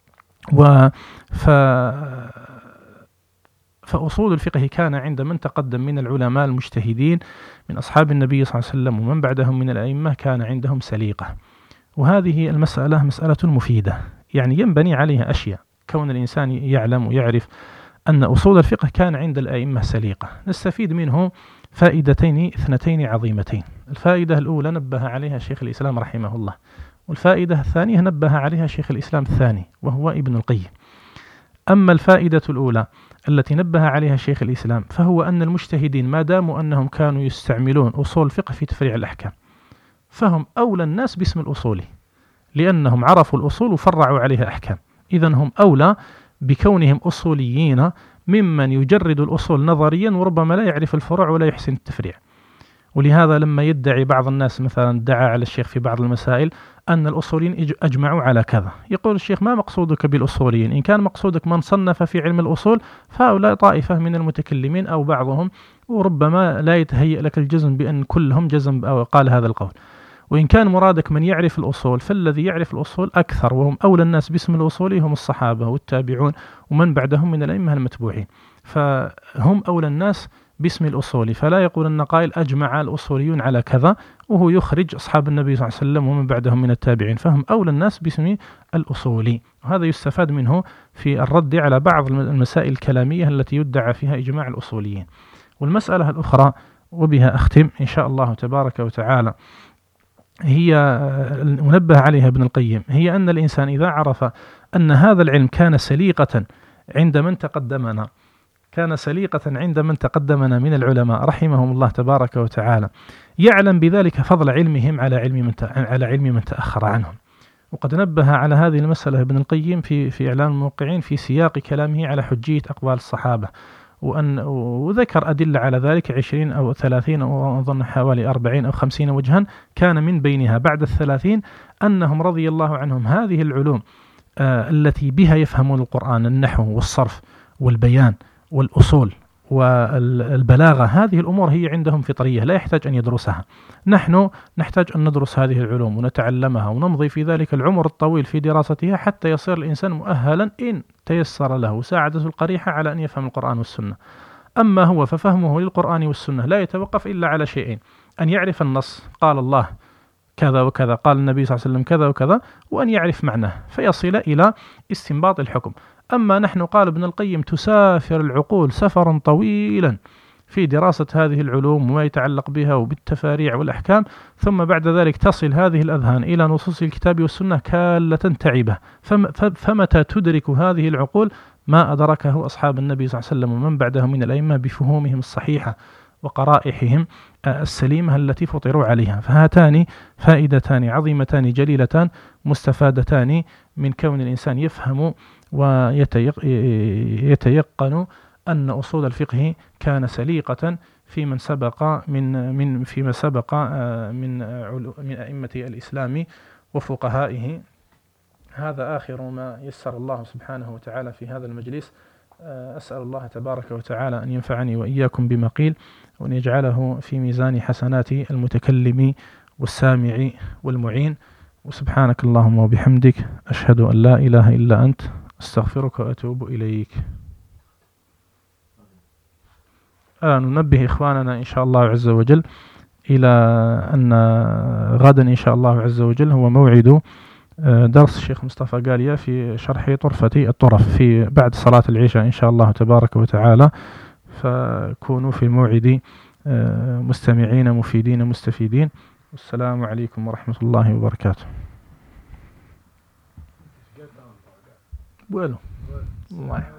Speaker 1: فأصول الفقه كان عند من تقدم من العلماء المجتهدين من أصحاب النبي صلى الله عليه وسلم ومن بعدهم من الأئمة كان عندهم سليقة. وهذه المسألة مسألة مفيدة، يعني ينبني عليها أشياء، كون الإنسان يعلم ويعرف أن أصول الفقه كان عند الأئمة سليقة. نستفيد منه فائدتين اثنتين عظيمتين. الفائدة الأولى نبه عليها شيخ الإسلام رحمه الله، والفائدة الثانية نبه عليها شيخ الإسلام الثاني وهو ابن القيم. أما الفائدة الأولى التي نبه عليها شيخ الإسلام فهو أن المجتهدين ما داموا أنهم كانوا يستعملون أصول الفقه في تفريع الأحكام فهم أولى الناس باسم الأصول، لأنهم عرفوا الأصول وفرعوا عليها أحكام، إذن هم أولى بكونهم أصوليين ممن يجرد الأصول نظريا وربما لا يعرف الفروع ولا يحسن التفريع. ولهذا لما يدعي بعض الناس مثلا ادعى على الشيخ في بعض المسائل أن الأصوليين أجمعوا على كذا، يقول الشيخ ما مقصودك بالأصوليين؟ إن كان مقصودك من صنف في علم الأصول فهؤلاء طائفة من المتكلمين أو بعضهم، وربما لا يتهيأ لك الجزم بأن كلهم جزم أو قال هذا القول. وإن كان مرادك من يعرف الأصول، فالذي يعرف الأصول أكثر، وهم أولى الناس باسم الأصول هم الصحابة والتابعون ومن بعدهم من الأئمة المتبوعين، فهم أولى الناس باسم الأصول. فلا يقول أن قائل أجمع الأصوليون على كذا وهو يخرج أصحاب النبي صلى الله عليه وسلم ومن بعدهم من التابعين، فهم أولى الناس باسم الأصولي. وهذا يستفاد منه في الرد على بعض المسائل الكلامية التي يدعى فيها إجماع الأصوليين. والمسألة الأخرى وبها أختم إن شاء الله تبارك وتعالى، هي منبه عليها ابن القيم، هي أن الإنسان إذا عرف أن هذا العلم كان سليقة عند من تقدمنا، كان سليقة عند من تقدمنا من العلماء رحمهم الله تبارك وتعالى، يعلم بذلك فضل علمهم على علم من تأخر عنهم. وقد نبه على هذه المسألة ابن القيم في إعلام الموقعين في سياق كلامه على حجية أقوال الصحابة، وذكر أدلة على ذلك 20 أو 30 أو أظن حوالي 40 أو 50 وجها، كان من بينها بعد 30 أنهم رضي الله عنهم هذه العلوم التي بها يفهمون القرآن، النحو والصرف والبيان والأصول والبلاغة، هذه الأمور هي عندهم فطرية لا يحتاج أن يدرسها. نحن نحتاج أن ندرس هذه العلوم ونتعلمها ونمضي في ذلك العمر الطويل في دراستها حتى يصير الإنسان مؤهلا إن تيسر له ساعدته القريحة على أن يفهم القرآن والسنة. أما هو ففهمه للقرآن والسنة لا يتوقف إلا على شيئين: أن يعرف النص، قال الله كذا وكذا، قال النبي صلى الله عليه وسلم كذا وكذا، وأن يعرف معناه فيصل إلى استنباط الحكم. أما نحن، قال ابن القيم، تسافر العقول سفرا طويلا في دراسة هذه العلوم وما يتعلق بها وبالتفاريع والأحكام، ثم بعد ذلك تصل هذه الأذهان إلى نصوص الكتاب والسنة كالة تعبة، فمتى تدرك هذه العقول ما أدركه أصحاب النبي صلى الله عليه وسلم ومن بعدهم من الأئمة بفهومهم الصحيحة وقرائحهم السليمة التي فطروا عليها. فهاتان فائدتان عظيمتان جليلتان مستفادتان من كون الإنسان يفهم ويتيقن أن أصول الفقه كان سليقة في من سبق من أئمة الإسلام وفقهائه. هذا آخر ما يسر الله سبحانه وتعالى في هذا المجلس. أسأل الله تبارك وتعالى أن ينفعني وإياكم بما قيل، وأن يجعله في ميزان حسنات المتكلم والسامع والمعين. وسبحانك اللهم وبحمدك، أشهد أن لا إله إلا أنت، أستغفرك وأتوب إليك. ننبه إخواننا إن شاء الله عز وجل إلى أن غدا إن شاء الله عز وجل هو موعد درس الشيخ مصطفى قاليا في شرح طرفة الطرف في بعد صلاة العشاء إن شاء الله تبارك وتعالى، فكونوا في الموعد مستمعين مفيدين مستفيدين. والسلام عليكم ورحمة الله وبركاته. الله